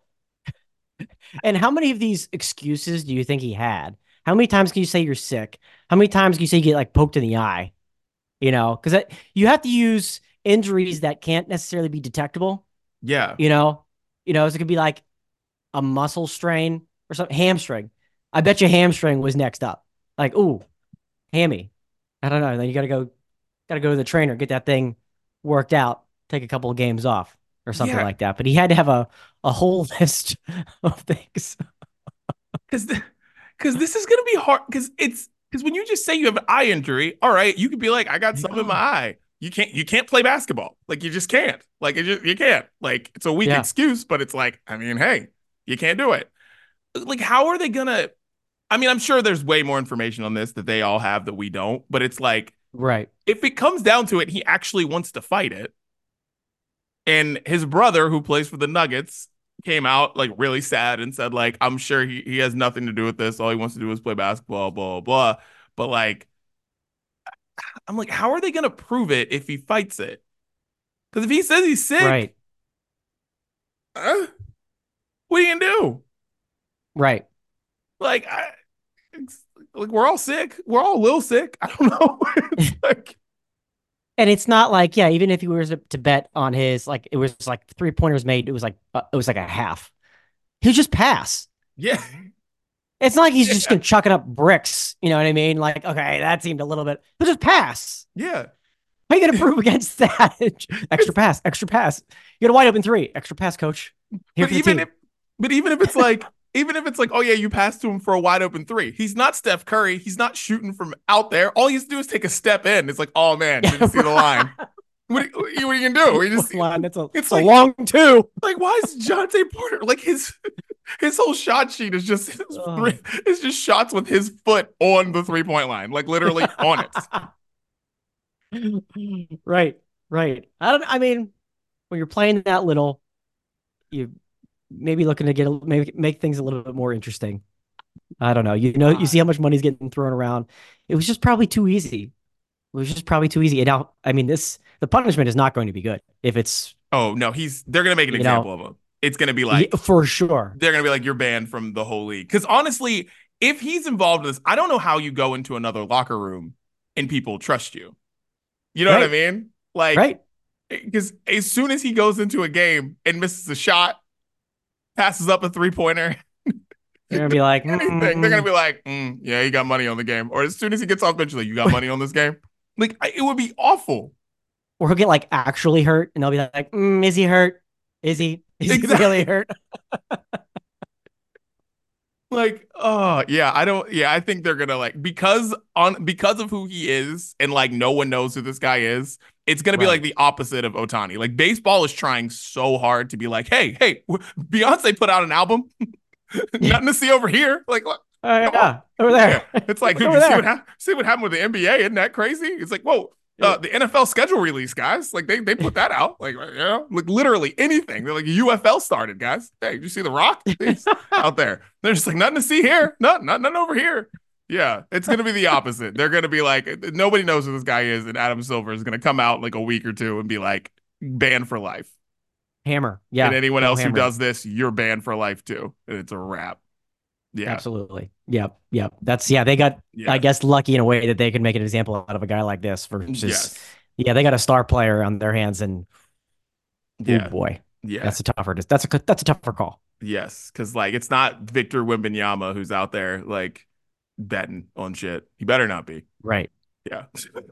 and how many of these excuses do you think he had? How many times can you say you're sick? How many times can you say you get like poked in the eye? You know, because you have to use injuries that can't necessarily be detectable. Yeah. You know, you know, so it could be like a muscle strain or something, hamstring. I bet you hamstring was next up. Like, ooh, hammy. I don't know. Then you gotta go, gotta go to the trainer, get that thing worked out, take a couple of games off or something Yeah. like that. But he had to have a a whole list of things. Because because this is gonna be hard. Because it's because when you just say you have an eye injury, all right, you could be like, I got something in my eye. You can't you can't play basketball. Like you just can't. Like it just you can't. Like it's a weak Yeah. excuse, but it's like, I mean, hey, you can't do it. Like, how are they gonna? I mean, I'm sure there's way more information on this that they all have that we don't, but it's like, Right. if it comes down to it, he actually wants to fight it. And his brother, who plays for the Nuggets, came out like really sad and said, like, I'm sure he, he has nothing to do with this. All he wants to do is play basketball, blah, blah, blah. But like, I'm like, how are they going to prove it if he fights it? Because if he says he's sick, Right. uh, what are you going to do? Right. Like, I, it's, like, we're all sick. We're all a little sick. I don't know. It's like, And it's not like, yeah, even if he was to bet on his, like, it was like three pointers made, it was like, uh, it was like a half. He'll just pass. yeah. It's not like he's just Yeah. gonna chucking up bricks. You know what I mean? Like, okay, that seemed a little bit, but just pass. Yeah. How are you gonna prove against that? Extra pass, extra pass. You got a wide open three. Extra pass, coach. Here But for the even team. if, but even if it's like, even if it's like, oh yeah, you passed to him for a wide open three. He's not Steph Curry. He's not shooting from out there. All he has to do is take a step in. It's like, oh man, didn't see the line. What, what, are you- what are you gonna do? He just, Line, that's a, it's it's like- a long two. like, why is Jonte Porter like his his whole shot sheet is just Oh. it's just shots with his foot on the three point line, like literally on it. Right, right. I don't. I mean, when you're playing that little, you maybe looking to get a, maybe make things a little bit more interesting. I don't know. You know, you see how much money's getting thrown around. It was just probably too easy. It was just probably too easy. And now, I mean, this the punishment is not going to be good if it's Oh no, he's they're gonna make an You example know, of him. It's gonna be like yeah, for sure. they're gonna be like you're banned from the whole league. Because honestly, if he's involved in this, I don't know how you go into another locker room and people trust you. You know right. what I mean? Like, right. Because as soon as he goes into a game and misses a shot, passes up a three-pointer, they're gonna be like, anything, mm. they're gonna be like, mm, yeah, he got money on the game. Or as soon as he gets off bench, like, you got money on this game. Like, it would be awful. Or he'll get like actually hurt, and they'll be like, mm, is he hurt? Is he? Is exactly. he really hurt? Like, oh yeah, I don't. Yeah, I think they're gonna like because on because of who he is, and like no one knows who this guy is. It's gonna be right. like the opposite of Ohtani. Like baseball is trying so hard to be like, hey, hey, Beyonce put out an album. Nothing to see over here. Like, what? Uh, yeah, over there. Yeah. It's like, dude, you see what, ha- see what happened with the N B A? Isn't that crazy? It's like, whoa. Uh, the N F L schedule release, guys. Like they they put that out. Like, you know, like literally anything. They're like U F L started, guys. Hey, did you see the Rock? He's out there. They're just like, nothing to see here. Nothing, nothing, nothing over here. Yeah, it's gonna be the opposite. They're gonna be like, nobody knows who this guy is, and Adam Silver is gonna come out in like a week or two and be like, banned for life. Hammer. Yeah. And anyone else hammer. who does this, you're banned for life too. And it's a wrap. Yeah, absolutely. Yep. Yep. That's yeah. They got, yeah. I guess, lucky in a way that they could make an example out of a guy like this versus, yes. yeah, they got a star player on their hands, and yeah, oh boy, yeah, that's a tougher. That's a that's a tougher call. Yes, because like it's not Victor Wembanyama who's out there like betting on shit. He better not be. Right. Yeah,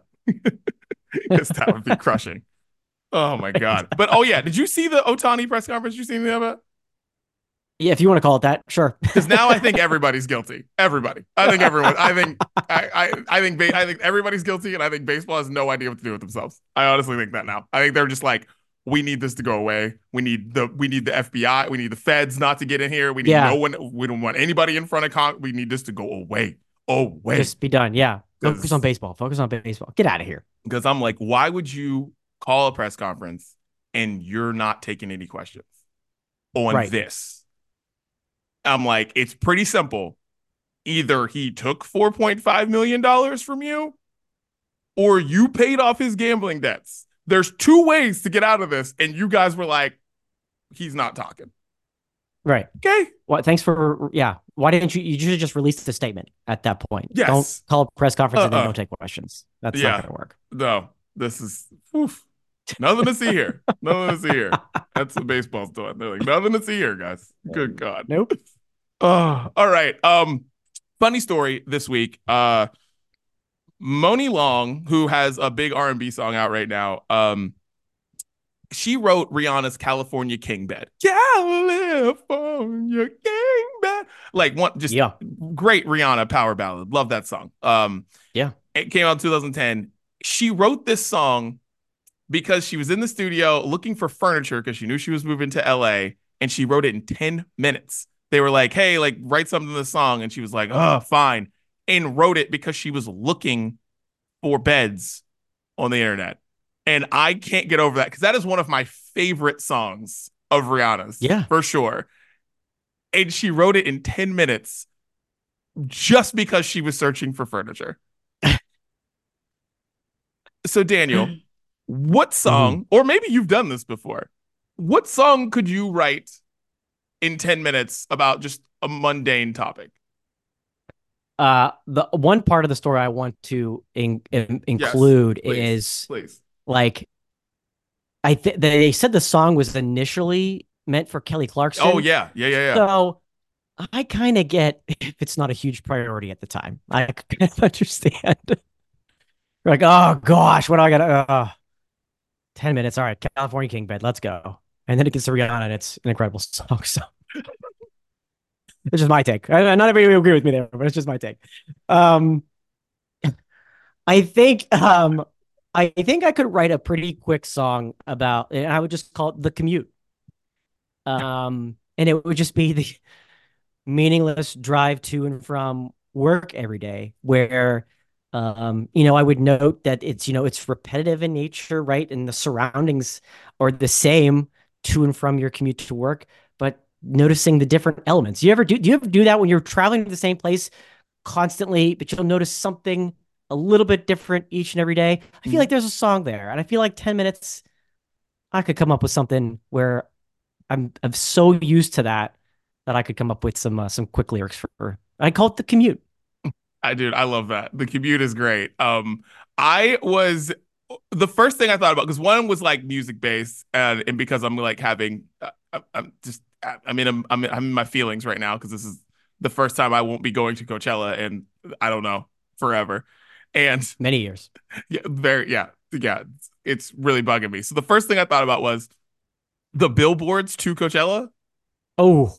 because that would be crushing. Oh my god. But oh yeah, did you see the Ohtani press conference? Did you see anything about it? Yeah, if you want to call it that, sure. Because now I think everybody's guilty. Everybody. I think everyone. I think. I. I, I think. I think everybody's guilty, and I think baseball has no idea what to do with themselves. I honestly think that now. I think they're just like, we need this to go away. We need the. We need the F B I. We need the feds not to get in here. We need yeah. no one. We don't want anybody in front of Congress. We need this to go away. Away. Just be done. Yeah. Focus on baseball. Focus on baseball. Get out of here. Because I'm like, why would you call a press conference and you're not taking any questions on right. this? I'm like, it's pretty simple. Either he took four point five million dollars from you, or you paid off his gambling debts. There's two ways to get out of this. And you guys were like, he's not talking. Right. Okay. Well, thanks for, yeah. Why didn't you, you should have just released the statement at that point. Yes. Don't call a press conference uh-uh. and then don't take questions. That's yeah. not going to work. No, this is, oof. Nothing to see here. Nothing to see here. That's what baseball's doing. They're like, nothing to see here, guys. Good God. Nope. Oh, all right. Um, funny story this week. Uh, Moni Long, who has a big R and B song out right now, um, she wrote Rihanna's California King Bed. California King Bed. Like one just yeah. great Rihanna power ballad. Love that song. Um, yeah. It came out in two thousand ten. She wrote this song because she was in the studio looking for furniture because she knew she was moving to L A, and she wrote it in ten minutes. They were like, hey, like, write something to the song. And she was like, oh, fine. And wrote it because she was looking for beds on the internet. And I can't get over that because that is one of my favorite songs of Rihanna's. Yeah. For sure. And she wrote it in ten minutes just because she was searching for furniture. So, Daniel, what song, mm-hmm. or maybe you've done this before, what song could you write in ten minutes about just a mundane topic? Uh, the one part of the story I want to in, in, include yes, please, is please. like, I think they said the song was initially meant for Kelly Clarkson. Oh yeah. Yeah. Yeah. Yeah. So I kind of get if it's not a huge priority at the time. I kind of understand. Like, oh gosh, what do I got? Uh, ten minutes. All right. California King Bed. Let's go. And then it gets to Rihanna, and it's an incredible song. So it's just my take. Not everybody will agree with me there, but it's just my take. Um, I think um, I think I could write a pretty quick song about, and I would just call it The Commute. Um, and it would just be the meaningless drive to and from work every day, where um, you know, I would note that it's, you know, it's repetitive in nature, right? And the surroundings are the same to and from your commute to work, but noticing the different elements. You ever do, do you ever do that when you're traveling to the same place constantly, but you'll notice something a little bit different each and every day? I feel like there's a song there, and I feel like ten minutes, I could come up with something where I'm, I'm so used to that, that I could come up with some, uh, some quick lyrics for I call it the commute. I dude, I love that. The commute is great. Um, I was the first thing I thought about because one was like music based, and and because I'm like having, uh, I- I'm just, I I mean, I'm I'm I'm in my feelings right now because this is the first time I won't be going to Coachella and I don't know forever, and Many years. yeah, very yeah yeah, it's, it's really bugging me. So the first thing I thought about was the billboards to Coachella. Oh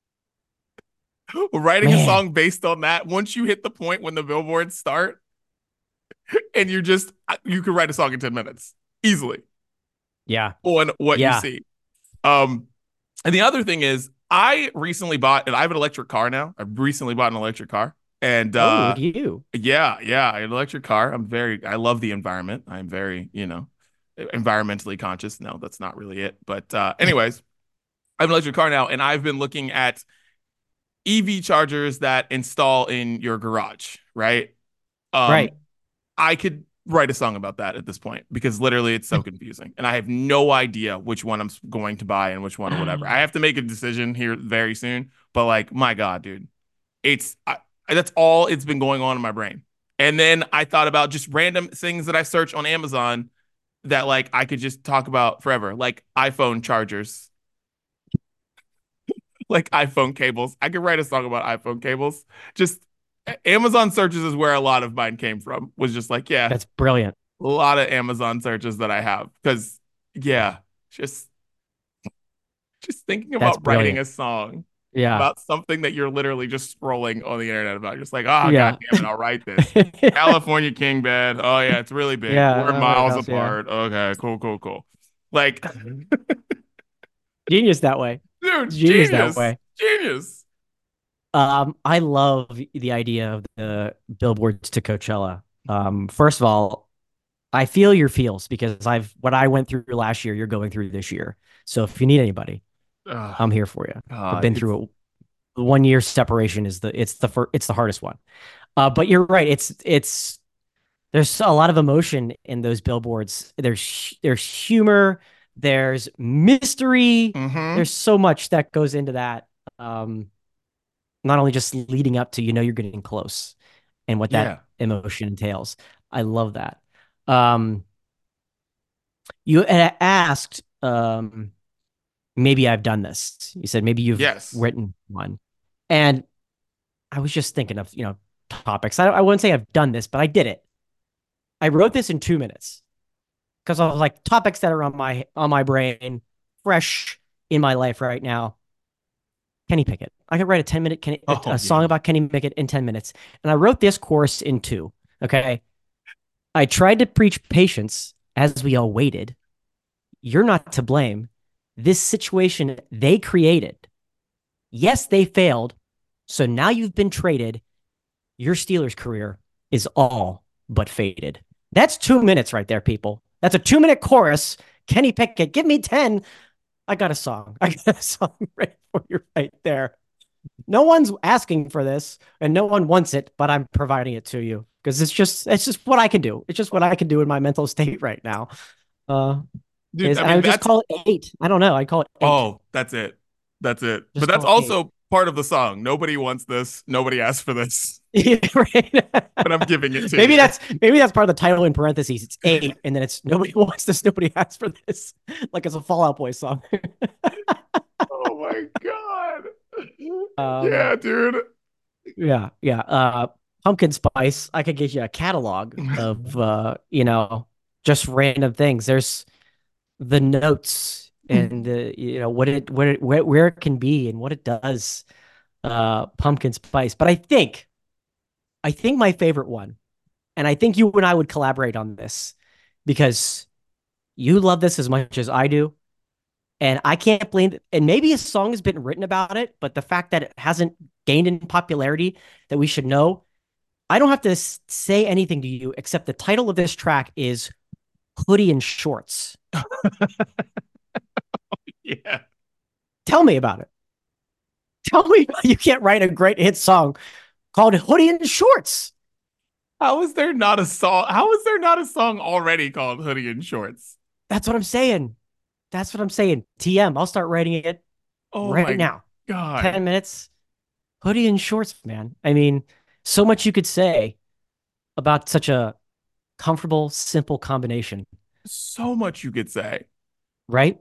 Writing a man, song based on that. Once you hit the point when the billboards start, and you just you could write a song in ten minutes easily yeah, on what you yeah. see. Um, and the other thing is, I recently bought, and I have an electric car now. I recently bought an electric car, and Oh, uh, look at you. yeah, yeah, an electric car. I'm very, I love the environment. I'm very, you know, environmentally conscious. No, that's not really it. But uh, anyways, I have an electric car now, and I've been looking at E V chargers that install in your garage, right? Um, Right. I could write a song about that at this point because literally it's so confusing and I have no idea which one I'm going to buy and which one or whatever. I have to make a decision here very soon, but like, my God, dude, it's I, that's all it's been going on in my brain. And then I thought about just random things that I search on Amazon that like I could just talk about forever, like iPhone chargers, like iPhone cables. I could write a song about iPhone cables. Just Amazon searches is where a lot of mine came from. Was just like, yeah, That's brilliant. a lot of Amazon searches that I have because yeah, just just thinking That's about writing brilliant. a song Yeah. about something that you're literally just scrolling on the internet about. Just like, oh god Yeah. damn it, I'll write this. California King Bed. Oh yeah, it's really big. Yeah. We're uh, What miles else? Yeah. apart. Okay, cool, cool, cool. Like, Genius that way. dude, Genius that genius, way. genius. Um, I love the idea of the billboards to Coachella. Um, first of all, I feel your feels because I've what I went through last year, you're going through this year. So if you need anybody, Oh, I'm here for you. I've God, been it's through it. One year separation is the it's the fir- it's the hardest one. Uh, but you're right. It's it's there's a lot of emotion in those billboards. There's there's humor, there's mystery, mm-hmm. there's so much that goes into that. Um, not only just leading up to you know you're getting close and what that Yeah. emotion entails. I love that. Um, you asked, um, maybe I've done this. You said maybe you've Yes. written one, and I was just thinking of you know topics. I, I wouldn't say I've done this, but I did it. I wrote this in two minutes because I was like topics that are on my on my brain, fresh in my life right now. Kenny Pickett. I could write a ten minute Kenny, a, Oh a yeah. song about Kenny Pickett in ten minutes, and I wrote this chorus in two. Okay, I tried to preach patience as we all waited. You're not to blame. This situation they created. Yes, they failed. So now you've been traded. Your Steelers career is all but faded. That's two minutes right there, people. That's a two minute chorus. Kenny Pickett, give me ten. I got a song. I got a song right for you right there. No one's asking for this and no one wants it, but I'm providing it to you because it's just it's just what I can do. It's just what I can do in my mental state right now. Uh Dude, is I and I mean would just that's call it eight. I don't know. I call it eight. oh, that's it. That's it. But Just that's call it eight. also part of the song. Nobody wants this. Nobody asked for this. Right. But I'm giving it to maybe you. that's maybe that's part of the title in parentheses. It's eight, and then it's nobody wants this, nobody asked for this. Like it's a Fallout Boy song. Oh my God. um Yeah, dude. yeah, yeah. Uh pumpkin spice. I could get you a catalog of uh, you know, just random things. There's the notes and the you know what it where it where, where it can be and what it does. Uh pumpkin spice. But I think I think my favorite one, and I think you and I would collaborate on this because you love this as much as I do. And I can't blame it. And maybe a song has been written about it, but the fact that it hasn't gained in popularity that we should know, I don't have to say anything to you except the title of this track is Hoodie and Shorts. Yeah. Tell me about it. Tell me you can't write a great hit song called Hoodie and Shorts. How is there not a song? How is there not a song already called Hoodie and Shorts? That's what I'm saying. That's what I'm saying. T M, I'll start writing it Oh right my now. God. ten minutes. Hoodie and shorts, man. I mean, so much you could say about such a comfortable, simple combination, So much you could say. right?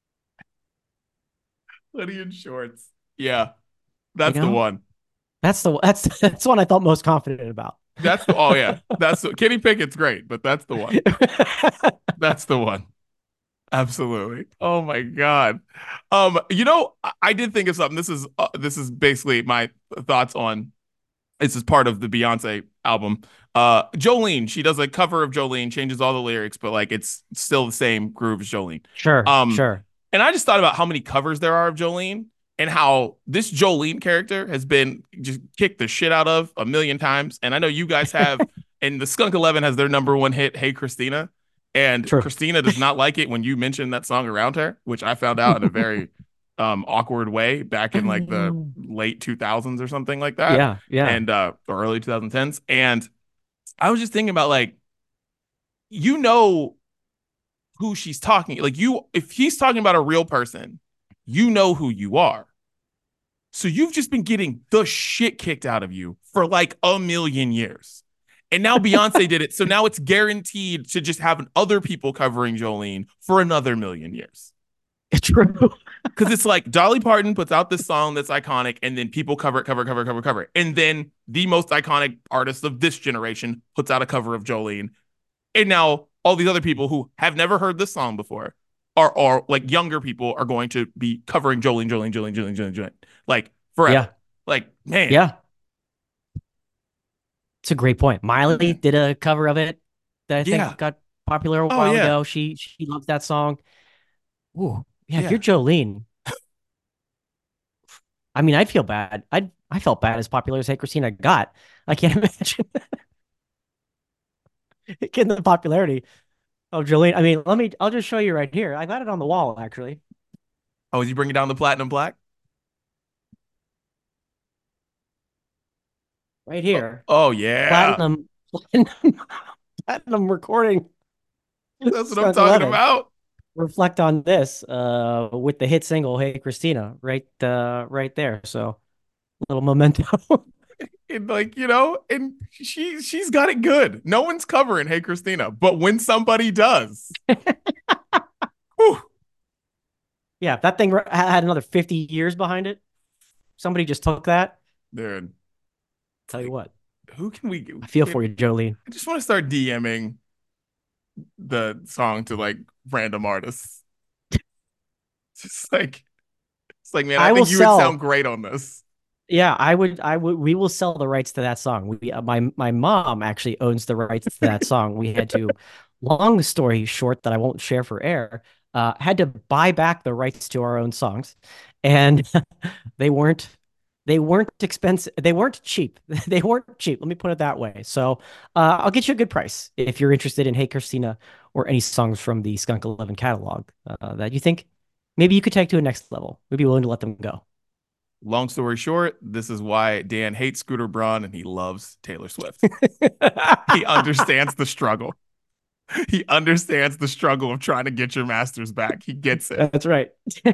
Hoodie and shorts. Yeah, You that's the know, one. that's the that's that's the one I felt most confident about. That's the oh yeah. That's the, Kenny Pickett's great, but that's the one. That's the one. Absolutely. Oh my God. Um, you know, I, I did think of something. This is uh, this is basically my thoughts on this is part of the Beyonce album. Uh, Jolene, she does a cover of Jolene, changes all the lyrics, but like it's still the same groove as Jolene. Sure, Um, sure. and I just thought about how many covers there are of Jolene and how this Jolene character has been just kicked the shit out of a million times. And I know you guys have, and the Skunk Eleven has their number one hit, Hey Christina. And True. Christina does not like it when you mention that song around her, which I found out in a very um, awkward way back in like the late two thousands or something like that, Yeah, yeah. and uh, or early twenty tens. And I was just thinking about like, you know who she's talking. Like you, if he's talking about a real person, you know who you are. So you've just been getting the shit kicked out of you for like a million years. And now Beyonce did it. So now it's guaranteed to just have other people covering Jolene for another million years. True. Because it's like Dolly Parton puts out this song that's iconic, and then people cover it, cover, cover, cover, cover it. And then the most iconic artist of this generation puts out a cover of Jolene. And now all these other people who have never heard this song before are, are like younger people are going to be covering Jolene, Jolene, Jolene, Jolene, Jolene, Jolene, like forever. Yeah. Like, man. Yeah. It's a great point. Miley did a cover of it that I think Yeah. got popular a Oh, while yeah. ago. She she loves that song. Ooh, yeah, if Yeah. you're Jolene, I mean, I'd feel bad. I I felt bad as popular as Hey Christina got. I can't imagine getting the popularity of Jolene. I mean, let me. I'll just show you right here. I got it on the wall actually. Oh, is he bringing down the platinum plaque? Right Oh, here. oh yeah. Platinum, platinum, platinum recording. That's what I'm Skunk talking eleven. about. Reflect on this uh with the hit single Hey Christina right uh right there. So a little memento. And like, you know, and she she's got it good. No one's covering Hey Christina, but when somebody does, whew, Yeah, if that thing had another fifty years behind it, somebody just took that. dude, Tell you what, who can we I feel can, for you, Jolene. I just want to start DMing the song to like random artists. Just like it's like, man, I, I will think you would sell. sound great on this. Yeah, I would. I would. We will sell the rights to that song. We, uh, my my mom actually owns the rights to that song. We had to, long story short, that I won't share for air. Uh, had to buy back the rights to our own songs, and they weren't. They weren't expensive. They weren't cheap. They weren't cheap. Let me put it that way. So, uh, I'll get you a good price if you're interested in Hey Christina or any songs from the Skunk Eleven catalog uh, that you think maybe you could take to a next level. We'd be willing to let them go. Long story short, this is why Dan hates Scooter Braun and he loves Taylor Swift. He understands the struggle. He understands the struggle of trying to get your masters back. He gets it. That's right.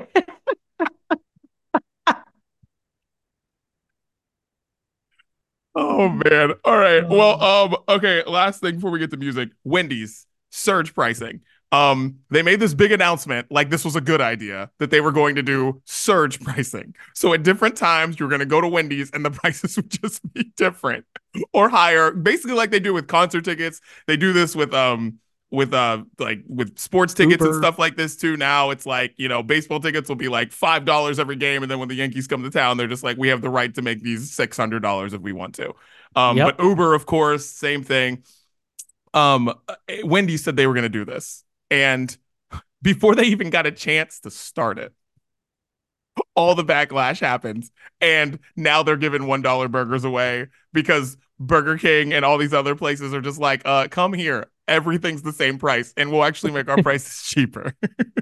Oh man. All right. Well, um, okay, last thing before we get to music. Wendy's surge pricing. Um, they made this big announcement, like this was a good idea, that they were going to do surge pricing. So at different times, you're going to go to Wendy's and the prices would just be different or higher, basically like they do with concert tickets. They do this with um with uh like with sports tickets and Uber. stuff like this too. Now it's like, you know, baseball tickets will be like five dollars every game, and then when the Yankees come to town, they're just like, we have the right to make these six hundred dollars if we want to. Um, Yep. but Uber, of course, same thing. Um, Wendy said they were going to do this, and before they even got a chance to start it, all the backlash happens, and now they're giving one dollar burgers away because Burger King and all these other places are just like, uh, come here. Everything's the same price, and we'll actually make our prices cheaper.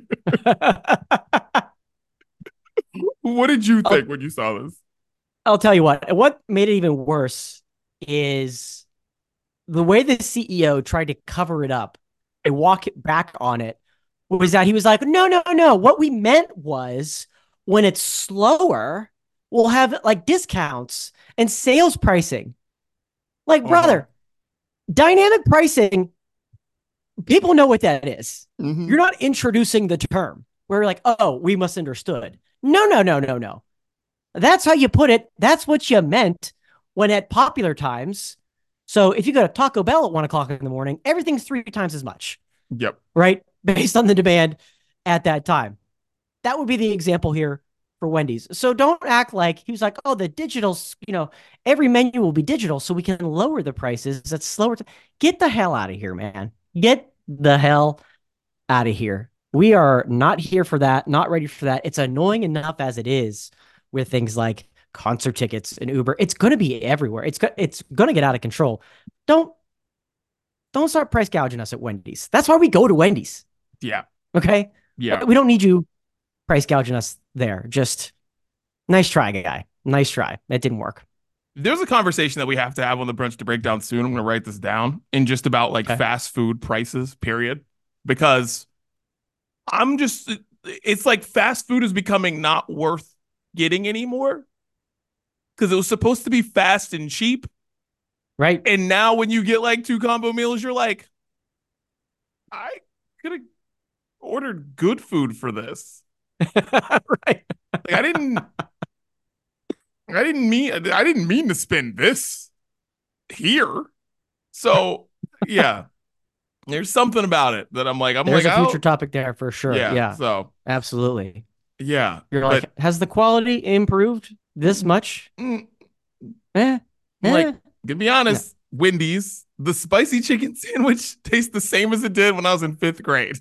What did you think I'll, when you saw this? I'll tell you what. What made it even worse is the way the C E O tried to cover it up and walk it back on it was that he was like, no, no, no. What we meant was when it's slower, will have like discounts and sales pricing. Like, uh-huh. brother, dynamic pricing, people know what that is. Mm-hmm. You're not introducing the term where you're like, oh, we misunderstood. No, no, no, no, no. That's how you put it. That's what you meant when at popular times. So if you go to Taco Bell at one o'clock in the morning, everything's three times as much. Yep. Right? Based on the demand at that time. That would be the example here for Wendy's. So don't act like he was like, oh, the digital, you know, every menu will be digital so we can lower the prices. That's slower. To- Get the hell out of here, man. Get the hell out of here. We are not here for that. Not ready for that. It's annoying enough as it is with things like concert tickets and Uber. It's going to be everywhere. It's go- it's going to get out of control. Don't don't start price gouging us at Wendy's. That's why we go to Wendy's. Yeah. Okay. Yeah. We don't need you price gouging us there. Just nice try, guy. Nice try. It didn't work. There's a conversation that we have to have on the brunch to break down soon. I'm going to write this down in just about like okay. fast food prices, period. Because I'm just, it's like fast food is becoming not worth getting anymore because it was supposed to be fast and cheap. Right. And now when you get like two combo meals, you're like, I could have ordered good food for this. Right. Like, I didn't, I didn't mean, I didn't mean to spend this here. So yeah, there's something about it that I'm like, I'm There's like, a future oh. topic there for sure. Yeah. yeah. So absolutely. Yeah. You're like, but, has the quality improved this much? Mm, eh, eh. Like, to be honest, no. Wendy's, the spicy chicken sandwich tastes the same as it did when I was in fifth grade.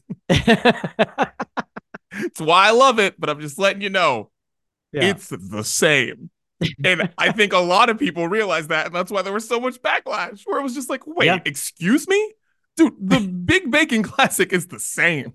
It's why I love it, but I'm just letting you know, yeah. it's the same. And I think a lot of people realize that, and that's why there was so much backlash, where it was just like, wait, yeah. excuse me? Dude, the Big Bacon Classic is the same.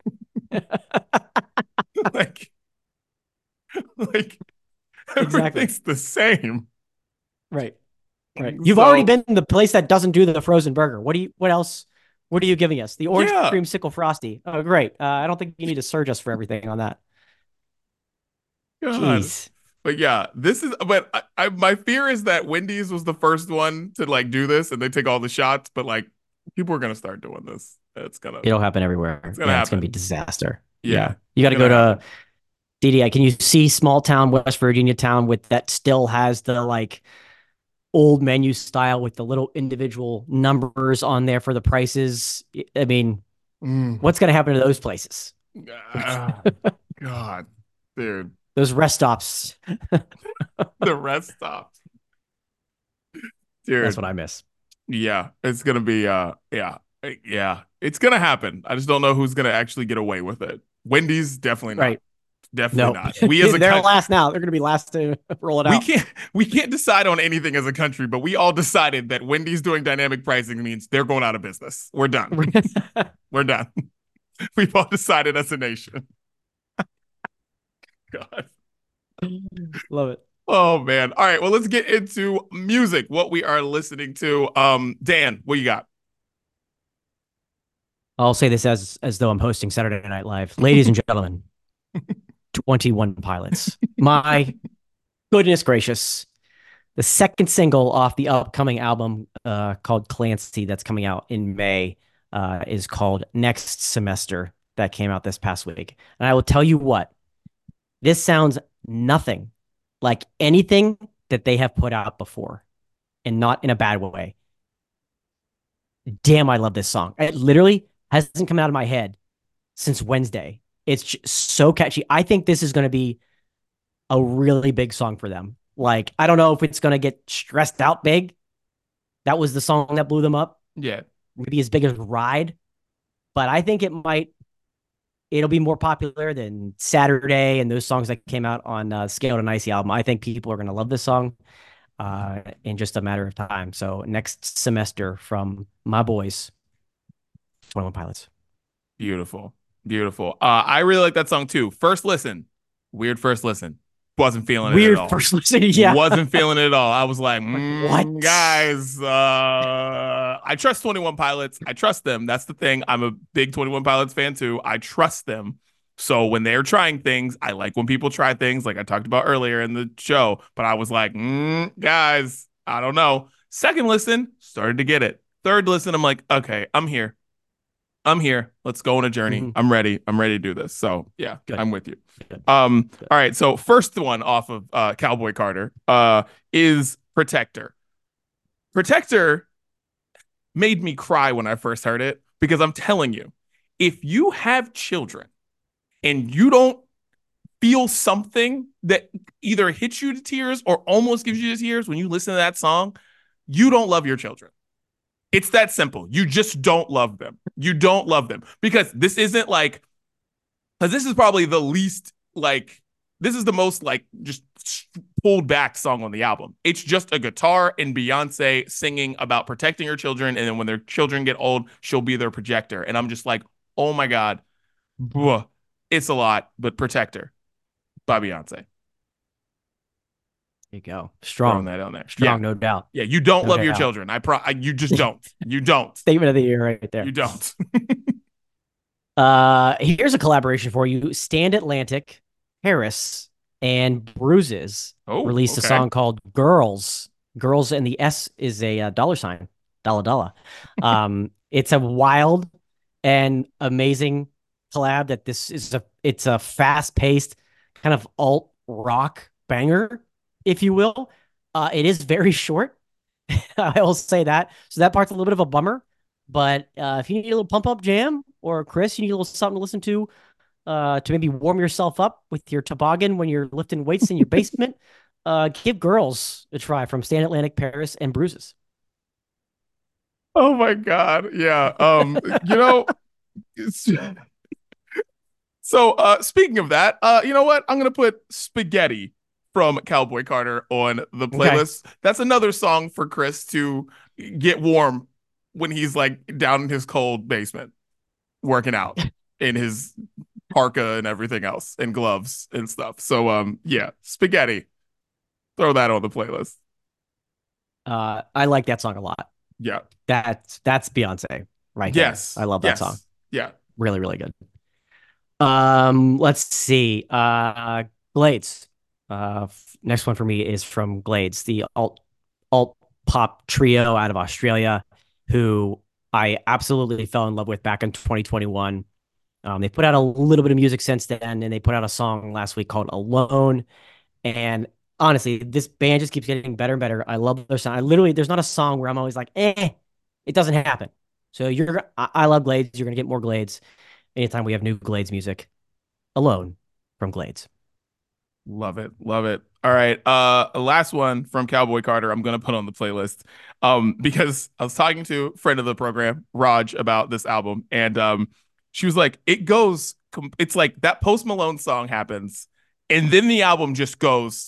like, like everything's exactly. the same. Right. Right. You've so, already been in the place that doesn't do the frozen burger. What do you, what else? What are you giving us? The orange yeah. creamsicle frosty. Oh, great. Uh, I don't think you need to surge us for everything on that. God. Jeez. But yeah, this is, but I, I, my fear is that Wendy's was the first one to like do this and they take all the shots, but like people are going to start doing this. It's going to, it'll happen everywhere. It's going to yeah, happen. It's going to be disaster. Yeah. yeah. You got to go to D D I. Can you see small town, West Virginia town with that still has the like old menu style with the little individual numbers on there for the prices? I mean, mm. what's going to happen to those places? Uh, God, dude. Those rest stops. The rest stops. Dude. That's what I miss. Yeah, it's going to be, uh, yeah, yeah, it's going to happen. I just don't know who's going to actually get away with it. Wendy's, definitely not. Right. Definitely no. not. We as a They're country, last now. They're going to be last to roll it out. We can't, we can't decide on anything as a country, but we all decided that Wendy's doing dynamic pricing means they're going out of business. We're done. We're done. We've all decided as a nation. God. Love it. Oh, man. All right. Well, let's get into music, what we are listening to. Um, Dan, what you got? I'll say this as as though I'm hosting Saturday Night Live. Ladies and gentlemen, twenty-one Pilots. My goodness gracious. The second single off the upcoming album uh, called Clancy that's coming out in May uh, is called Next Semester, that came out this past week. And I will tell you what, this sounds nothing like anything that they have put out before, and not in a bad way. Damn, I love this song. It literally hasn't come out of my head since Wednesday. It's just so catchy. I think this is going to be a really big song for them. Like, I don't know if it's going to get stressed out big. That was the song that blew them up. Yeah. Maybe as big as Ride. But I think it might, it'll be more popular than Saturday and those songs that came out on uh, Scaled and Icy album. I think people are going to love this song uh, in just a matter of time. So Next Semester from my boys, twenty-one Pilots. Beautiful. Beautiful. Uh, I really like that song too. First listen. Weird first listen. Wasn't feeling Weird it at all. Weird first listen, yeah. Wasn't feeling it at all. I was like, mm, what? Guys, uh, I trust twenty-one Pilots. I trust them. That's the thing. I'm a big twenty-one Pilots fan too. I trust them. So when they're trying things, I like when people try things like I talked about earlier in the show, but I was like, mm, guys, I don't know. Second listen, started to get it. Third listen, I'm like, okay, I'm here. I'm here. Let's go on a journey. Mhm. I'm ready. I'm ready to do this. So yeah, Good. I'm with you. Good. Um, Good. all right. So first one off of uh Cowboy Carter uh is Protector. Protector made me cry when I first heard it because I'm telling you, if you have children and you don't feel something that either hits you to tears or almost gives you to tears when you listen to that song, you don't love your children. It's that simple. You just don't love them. You don't love them because this isn't like, because this is probably the least like, this is the most like just pulled back song on the album. It's just a guitar and Beyonce singing about protecting her children. And then when their children get old, she'll be their protector. And I'm just like, oh my God, it's a lot, but Protector by Beyonce. There you go. Throwing Strong. that on there. Strong, Yeah. no doubt. Yeah, you don't No love your doubt. children. I pro I, you just don't. You don't. Statement of the year right there. You don't. Uh, here's a collaboration for you. Stand Atlantic, Harris, and Bruises Oh, released okay. a song called Girls. Girls, and the S is a uh, dollar sign. Dollar dollar. Um, it's a wild and amazing collab that this is a it's a fast-paced kind of alt rock banger, if you will. Uh, it is very short. I will say that. So that part's a little bit of a bummer. But uh, if you need a little pump up jam, or Chris, you need a little something to listen to, uh, to maybe warm yourself up with your toboggan when you're lifting weights in your basement, uh, give Girls a try from Stand Atlantic, Paris, and Bruises. Oh my God. Yeah. Um, you know, so uh speaking of that, uh, you know what? I'm gonna put Spaghetti from Cowboy Carter on the playlist. Okay. That's another song for Chris to get warm when he's like down in his cold basement working out in his parka and everything else and gloves and stuff. So um yeah, Spaghetti. Throw that on the playlist. Uh I like that song a lot. Yeah. That's that's Beyonce right yes. there. I love that yes. song. Yeah. Really, really good. Um, let's see. Uh Glades. Uh next one for me is from Glades, the alt alt pop trio out of Australia, who I absolutely fell in love with back in twenty twenty-one. Um, they put out a little bit of music since then, and they put out a song last week called Alone. And honestly, this band just keeps getting better and better. I love their sound. I literally, there's not a song where I'm always like, eh, it doesn't happen. So you're, I, I love Glades. You're going to get more Glades anytime we have new Glades music. Alone from Glades. Love it. Love it. All right. Uh, last one from Cowboy Carter. I'm going to put on the playlist. Um, because I was talking to a friend of the program, Raj, about this album. And, um, she was like, it goes, it's like that Post Malone song happens. And then the album just goes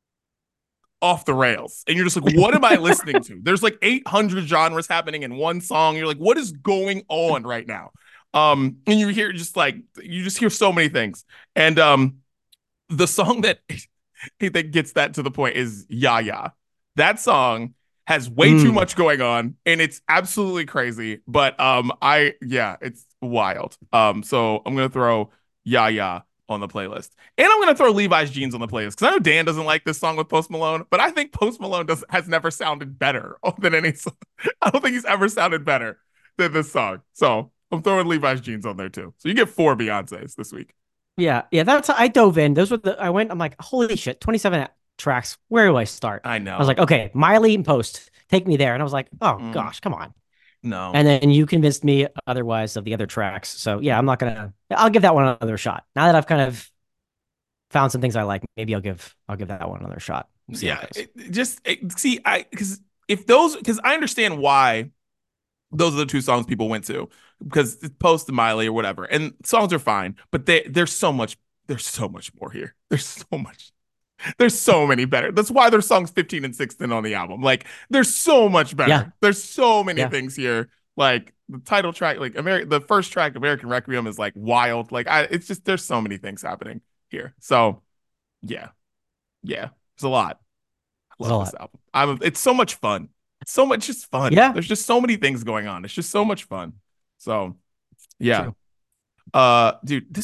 off the rails. And you're just like, what am I listening to? There's like eight hundred genres happening in one song. You're like, what is going on right now? Um, and you hear just like, you just hear so many things. And, um, the song that that gets that to the point is Ya Ya. That song has way mm. too much going on, and it's absolutely crazy. But um, I yeah, it's wild. Um, so I'm gonna throw Ya Ya on the playlist, and I'm gonna throw Levi's Jeans on the playlist because I know Dan doesn't like this song with Post Malone, but I think Post Malone does has never sounded better than any song. I don't think he's ever sounded better than this song. So I'm throwing Levi's Jeans on there too. So you get four Beyonces this week. Yeah, yeah, that's I dove in. Those were the I went. I'm like, holy shit, twenty-seven tracks. Where do I start? I know. I was like, okay, Miley and Post, take me there. And I was like, oh mm. gosh, come on. No. And then you convinced me otherwise of the other tracks. So yeah, I'm not gonna. I'll give that one another shot. Now that I've kind of found some things I like, maybe I'll give I'll give that one another shot. We'll yeah, it, just it, see, I because if those because I understand why those are the two songs people went to. Because it's Post and Miley or whatever, and songs are fine, but they there's so much there's so much more here. There's so much, there's so many better. That's why there's songs fifteen and sixteen on the album. Like there's so much better. Yeah. There's so many yeah. things here. Like the title track, like American, the first track, American Requiem, is like wild. Like I, it's just there's so many things happening here. So yeah, yeah, it's a lot. I love this album. I'm. It's so much fun. It's so much just fun. Yeah, there's just so many things going on. It's just so much fun. So, yeah, True. uh, dude, this was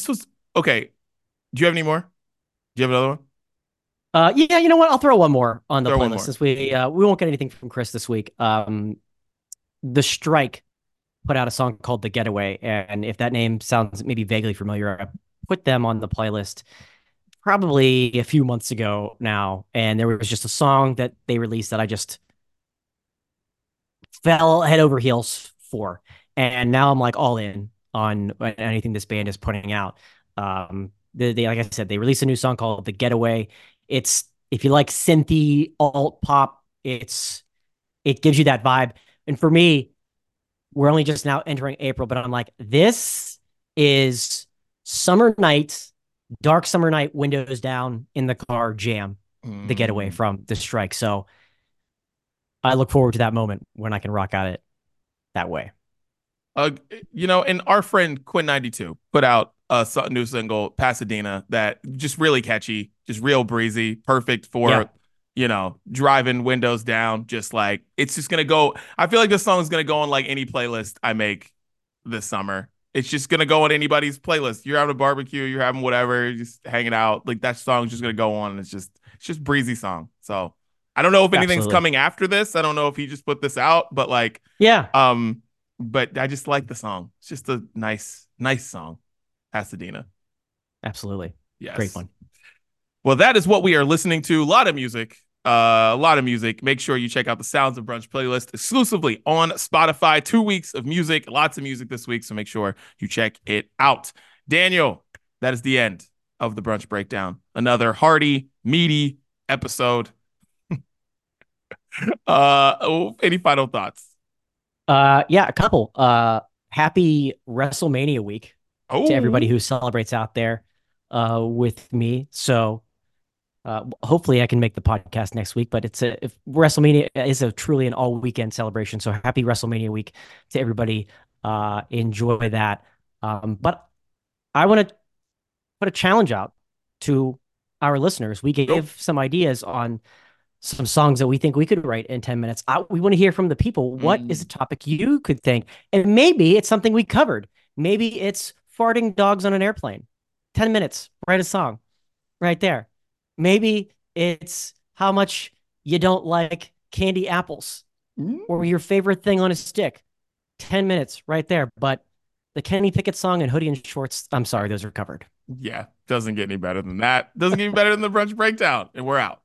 Okay. Do you have any more? Do you have another one? Uh, yeah, you know what? I'll throw one more on the Throw one playlist more. since we uh, we won't get anything from Chris this week. Um, The Strike put out a song called "The Getaway," and if that name sounds maybe vaguely familiar, I put them on the playlist probably a few months ago now, and there was just a song that they released that I just fell head over heels for, and now I'm like all in on anything this band is putting out. Um, they, they like I said, they released a new song called "The Getaway." It's if you like synthy alt pop, it's it gives you that vibe. And for me, we're only just now entering April, but I'm like, this is summer night, dark summer night, windows down in the car jam, The Getaway Mm. from The Strike. So I look forward to that moment when I can rock out it that way. Uh, you know, and our friend Quinn ninety-two put out a so- new single, Pasadena, that just really catchy, just real breezy, perfect for, Yeah. you know, driving windows down. Just like it's just gonna go. I feel like this song is gonna go on like any playlist I make this summer. It's just gonna go on anybody's playlist. You're having a barbecue, you're having whatever, you're just hanging out. Like that song's just gonna go on. And it's just it's just breezy song. So I don't know if anything's Absolutely. coming after this. I don't know if he just put this out, but like Yeah. um but I just like the song. It's just a nice, nice song. Pasadena. Absolutely. Yes. Great one. Well, that is what we are listening to. A lot of music. Uh, a lot of music. Make sure you check out the Sounds of Brunch playlist exclusively on Spotify. Two weeks of music, lots of music this week. So make sure you check it out. Daniel, that is the end of the Brunch Breakdown. Another hearty, meaty episode. uh, oh, any final thoughts? Uh, yeah, a couple. Uh, happy WrestleMania week Oh, to everybody who celebrates out there uh, with me. So uh, hopefully I can make the podcast next week, but it's a if WrestleMania is a truly an all weekend celebration. So happy WrestleMania week to everybody. Uh, enjoy that. Um, but I want to put a challenge out to our listeners. We go. gave some ideas on some songs that we think we could write in ten minutes. I, we want to hear from the people. What Mm. is a topic you could think? And maybe it's something we covered. Maybe it's farting dogs on an airplane. ten minutes, write a song right there. Maybe it's how much you don't like candy apples Mm. or your favorite thing on a stick. ten minutes right there. But the Kenny Pickett song and Hoodie and Shorts, I'm sorry, those are covered. Yeah, doesn't get any better than that. Doesn't get any better than the Brunch Breakdown. And we're out.